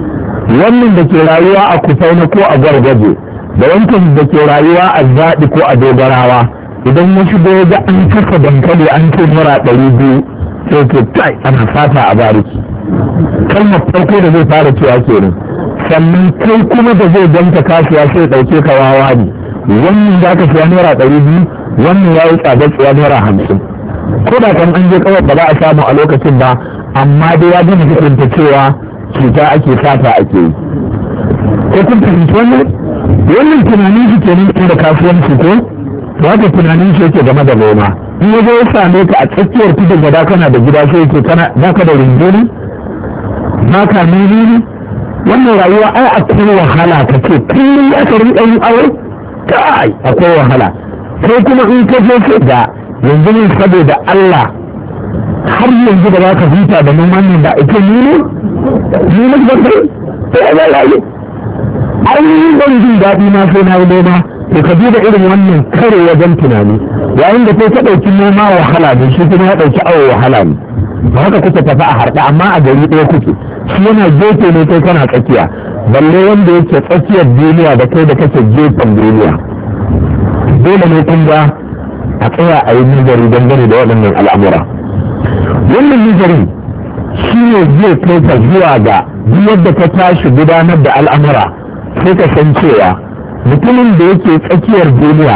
wannan da ke rayuwa a kufaina ko a gargaje da wancan da ke rayuwa a zaɗi ko a dogarawa idan ya shigo ga an kasa dankali an ce mura ɗari biyu sai ce kai ana fata a bariki kalmar farko da zai fara cewa kenan. Sannan kai kuma da zai danka kasuwa sai ɗauke ka wawa ne, wannan za ka siya naira ɗari biyu, wannan ya yi tsadar tsiya naira hamsin. Ko da kan an je kawai ba za a samu a lokacin ba, amma dai ya gina hukunta cewa cuta ake fata ake yi. Ko kun fahimci wannan? Wannan tunanin shi kenan inda kasuwanci ko? To haka tunanin shi yake game da noma. In ya zo ya same ka a tsakiyar tudun gada kana da gida sai yake kana baka da rinjini? Baka nuni ne? Wannan rayuwa ai akwai wahala ka ce kullum ya ka rinƙa yin aure? Kai akwai wahala. Sai kuma in ka je sai da yanzu ne saboda Allah har yanzu da za ka huta da noman nan da ita ni ne? Ni ne ba kai? Sai ya rayu. Ai ban jin daɗi na sai na yi noma. To ka duba irin wannan kare wajen tunani. Yayin da kai ka ɗauki noma wahala ne shi kuma ya ɗauki awo wahala ne. Ba haka kuka tafi a harɗa amma a gari ɗaya kuke. Shi yana gefe ne kai kana tsakiya. Balle wanda yake tsakiyar duniya da kai da kake gefen duniya. Dole ne kun ga a tsaya a yi nazari dangane da waɗannan al'amura. Wannan nazarin shi ne zai kai ka zuwa ga duk yadda ka tashi gudanar da al'amura sai ka san cewa mutumin da yake tsakiyar duniya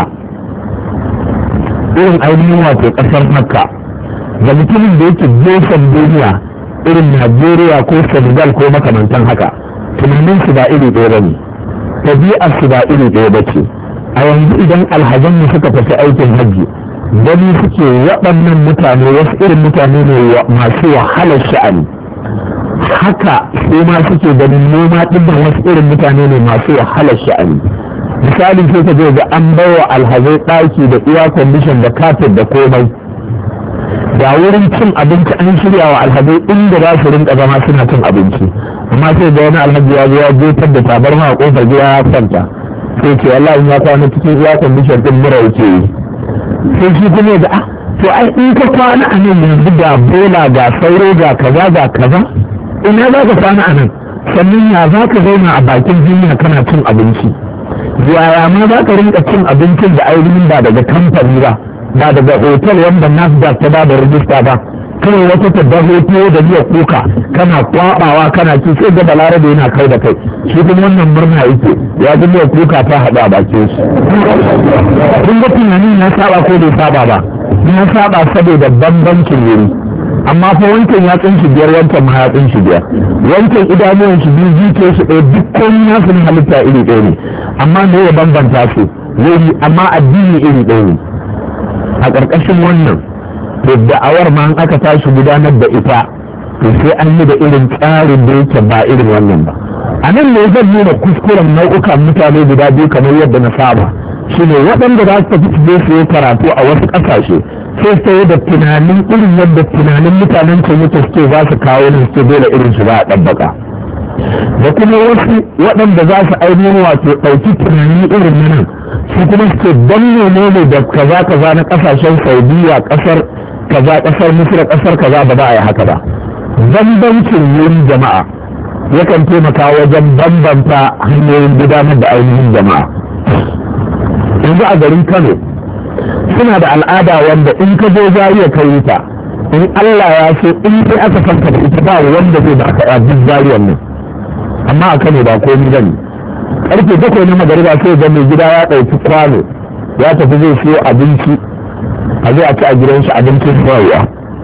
irin ainihin wato ƙasar Makka da mutumin da yake gefen duniya irin Najeriya ko Senegal ko makamantan haka tunanin su ba iri ɗaya ba ne, tabi'ar su ba iri ɗaya ba ce. A yanzu idan alhazan mu suka tafi aikin hajji gani suke waɗannan mutane wasu irin mutane ne masu wahalar sha'ani, haka su ma suke ganin noma ɗin wasu irin mutane ne masu wahalar sha'ani. Misali sai ka je ga an bawa alhazai ɗaki da iya kwandishin da kafet da komai, da wurin cin abinci an shirya wa alhazai inda za su rinka zama suna cin abinci, amma sai da wani alhaji ya zo ya jefar da tabarma a kofar gida ya kwanta sai ce wallahi ya kwana cikin iya kwandishin ɗin mura yake yi. Sai shi kuma da ah to ai in ka kwana a nan yanzu ga bola ga sauro ga kaza ga kaza ina za ka kwana a nan, sannan ya za ka zauna a bakin hanya kana cin abinci, yaya ma za ka rinka cin abincin da ainihin ba daga kamfani ba ba daga hotel wanda NAFDAC ta ba da rijista ba, kawai wata tabbar hoto da miya kuka kana kwabawa kana ci sai ga balarabe yana kai da kai, shi kuma wannan murna yake ya ji miya kuka ta haɗu a bakin shi. Kun ga tunanin ya saba ko bai saba ba? Ya saba saboda bambancin wuri, amma fa wancan ya tsinci biyar wancan ma ya tsinci biyar, wancan idanuwan shi biyu zuciyar shi ɗaya dukkan nasu ne halitta iri ɗaya ne, amma me ya bambanta su wuri amma addini iri ɗaya ne. A ƙarƙashin wannan to da'awar ma an aka tashi gudanar da ita to sai an yi da irin tsarin da yake ba irin wannan ba. A nan ne zan nuna kuskuren nau'ukan mutane guda biyu kamar yadda na saba, shi ne waɗanda za su tafi su je su yi karatu a wasu ƙasashe sai sai da tunanin irin yadda tunanin mutanen can yake suke za su kawo ne suke dole irin su za a ɗabbaka, da kuma wasu waɗanda za su ainihin wato ɗauki tunani irin nan su kuma suke don ne da kaza kaza na ƙasashen Saudiya ƙasar kaza ƙasar Misra ƙasar kaza ba za a yi haka ba. Bambancin wurin jama'a yakan taimaka wajen bambanta hanyoyin gudanar da ainihin jama'a. Yanzu a garin Kano suna da al'ada wanda in ka zo Zariya ka yi ta, in Allah ya so in sai aka fanka da ita ba wanda zai ba ka duk Zariyar nan, amma a Kano ba komai bane. Karfe bakwai na magariba sai ga mai gida ya ɗauki kwano ya tafi zai siyo abinci a zai a ci a gidan shi abincin sayarwa.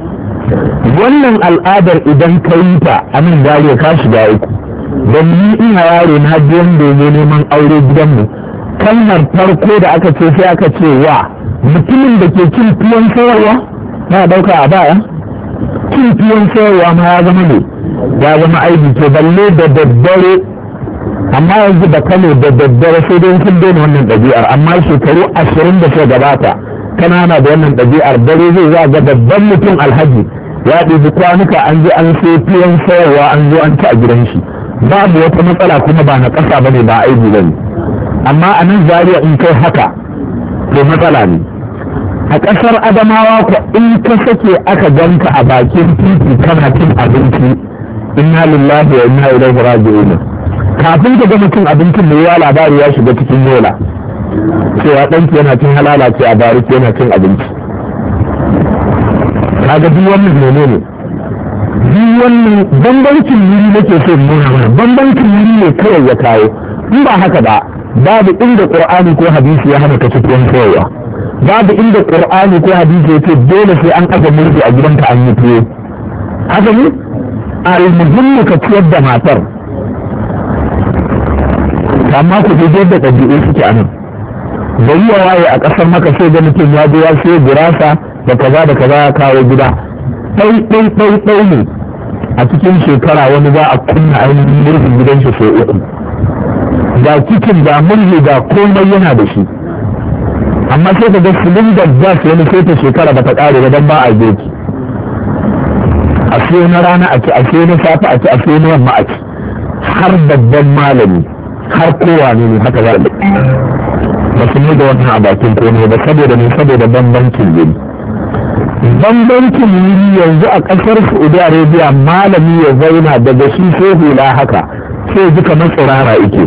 Wannan al'adar idan ka yi ta a nan Zariya ka shiga uku, don ni ina yaro na biyan domin neman aure gidanmu kalmar farko da aka ce sai aka ce wa mutumin da ke cin tuwon sayarwa na dauka a baya, cin tuwon sayarwa ma ya zama ne ya zama aiki to balle da daddare, amma yanzu da Kano da daddare sai dai sun daina wannan ɗabi'ar, amma shekaru ashirin da suka gabata kanana da wannan ɗabi'ar dare zai za ga babban mutum alhaji ya ɗibi kwanuka an je an sai tuwon sayarwa an zo an ci a gidan shi, babu wata matsala kuma ba na ƙasa ba ne ba aiki ba ne. Amma a nan Zariya in kai haka to matsala ne. A ƙasar Adamawa ko in ka sake aka ganka a bakin titi kana cin abinci inna lillahi wa inna ilaihi raji'un, kafin ka gama cin abincin da ya labari ya shiga cikin yola cewa ɗanki yana cin halala ce a bariki yana cin abinci. kaga duk wannan menene duk wannan bambancin wuri nake so nuna mana bambancin wuri ne kawai ya kawo in ba haka ba babu inda qur'ani ko hadisi ya hana ka cikin kowa babu inda qur'ani ko hadisi ya ce dole sai an aka murji a gidanka an yi tuwo haka ne al-muhimmu ka ciyar da matar amma ku je da ɗabi'u suke a nan bai ya waye a ƙasar maka sai ga mutum ya je ya sai gurasa da kaza da kaza ya kawo gida ɗai ɗai ɗai ɗai ne a cikin shekara wani za a kunna ainihin murhun gidan shi sau uku ga kicin ga murhi ga komai yana da shi amma sai ka ga silindar gas wani sai ta shekara ba ta ƙare ba don ba a girki a siyo na rana a ci a siyo na safe a ci a siyo na yamma a ci har babban malami har kowa ne haka za a ba su ne da wannan a bakin komai ba saboda ne saboda bambancin gini bambancin wuri yanzu a ƙasar saudi arabia malami ya zauna daga shi sai hula haka sai ji kamar tsirara ike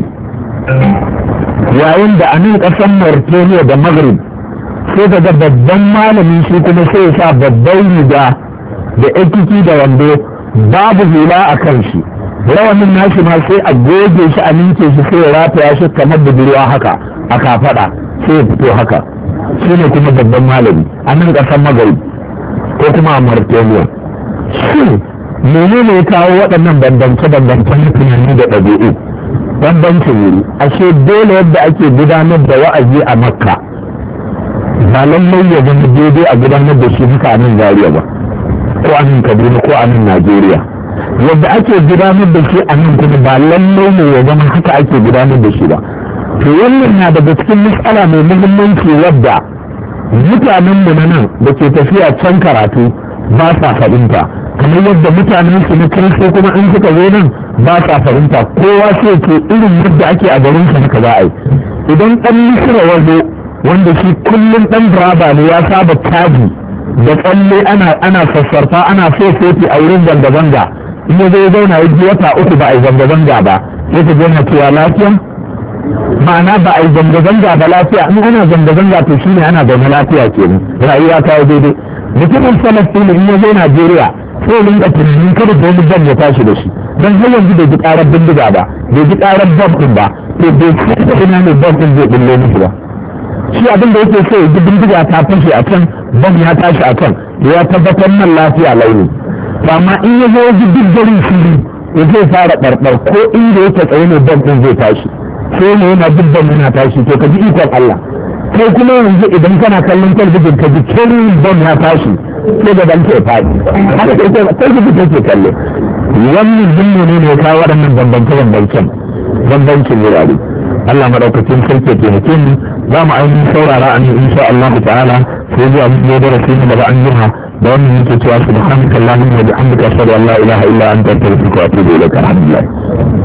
yayin da a nan ƙasar mauritania da maghrib sai daga babban malami shi kuma sai ya sa babban riga da ekiki da wando babu hula a kan shi rawanin nashi ma sai a goge shi a ninke shi sai ya rataya shi kamar budurwa haka a kafaɗa sai ya fito haka shi ne kuma babban malami a nan ƙasar maghrib ko kuma a Mauritania. Shin menene ya kawo waɗannan bambance-bambancen tunani da ɗabi'u? Bambancin wuri, ashe dole yadda ake gudanar da wa'azi a Makka ba lallai ya zama daidai a gudanar da shi haka a nan Zaria ba, ko a nan Kaduna ko a nan Najeriya. Yadda ake gudanar da shi a nan kuma ba lallai ne ya zama haka ake gudanar da shi ba. To wannan na daga cikin matsala mai muhimmanci wadda mutanen mu na nan da ke tafiya can karatu ba sa fahimta kamar yadda mutanen su na kirista kuma in suka zo nan ba sa fahimta kowa sai ke irin yadda ake a garin su haka za a yi idan ɗan misira wazo wanda shi kullum ɗan draba ne ya saba taji da tsalle ana ana sassarfa ana so soti a wurin zanga-zanga in ya zo ya zauna ya ji wata uku ba a yi zanga-zanga ba sai ka na cewa lafiya ma'ana ba a yi zanga-zanga ba lafiya in ana zanga-zanga to shi ne ana zaune lafiya ke nan rayuwa ta yi daidai mutumin falastini in ya zo najeriya sai ya rinka tunanin kada da wani bam ya tashi da shi don har yanzu bai ji karar bindiga ba bai ji karar bam din ba to bai san da ina ne bam din zai bulle musu ba shi abin da yake so ya ji bindiga ta fashe a can bam ya tashi a can ya tabbatar nan lafiya launi amma in ya zo ya ji duk garin fili ya zai fara ɗarɗar ko inda yake tsaye ne bam din zai tashi sai ne yana dubban yana tashi to ka ji ikon Allah kai kuma yanzu idan kana kallon talbijin ka ji kirin bam ya tashi sai da ban ke faɗi haka kai talbijin take kallo wannan jinne ne ne kawo waɗannan bambance bambancen bambancin wurare Allah madaukakin sarki ke mutum mu za mu ainihin saurara a nan insha Allah ta'ala sai zuwa mu ne darasi ne daga an yiha da wannan yake cewa subhanaka allahumma wa bihamdika ashhadu an la ilaha illa anta astaghfiruka wa atubu ilaik alhamdulillah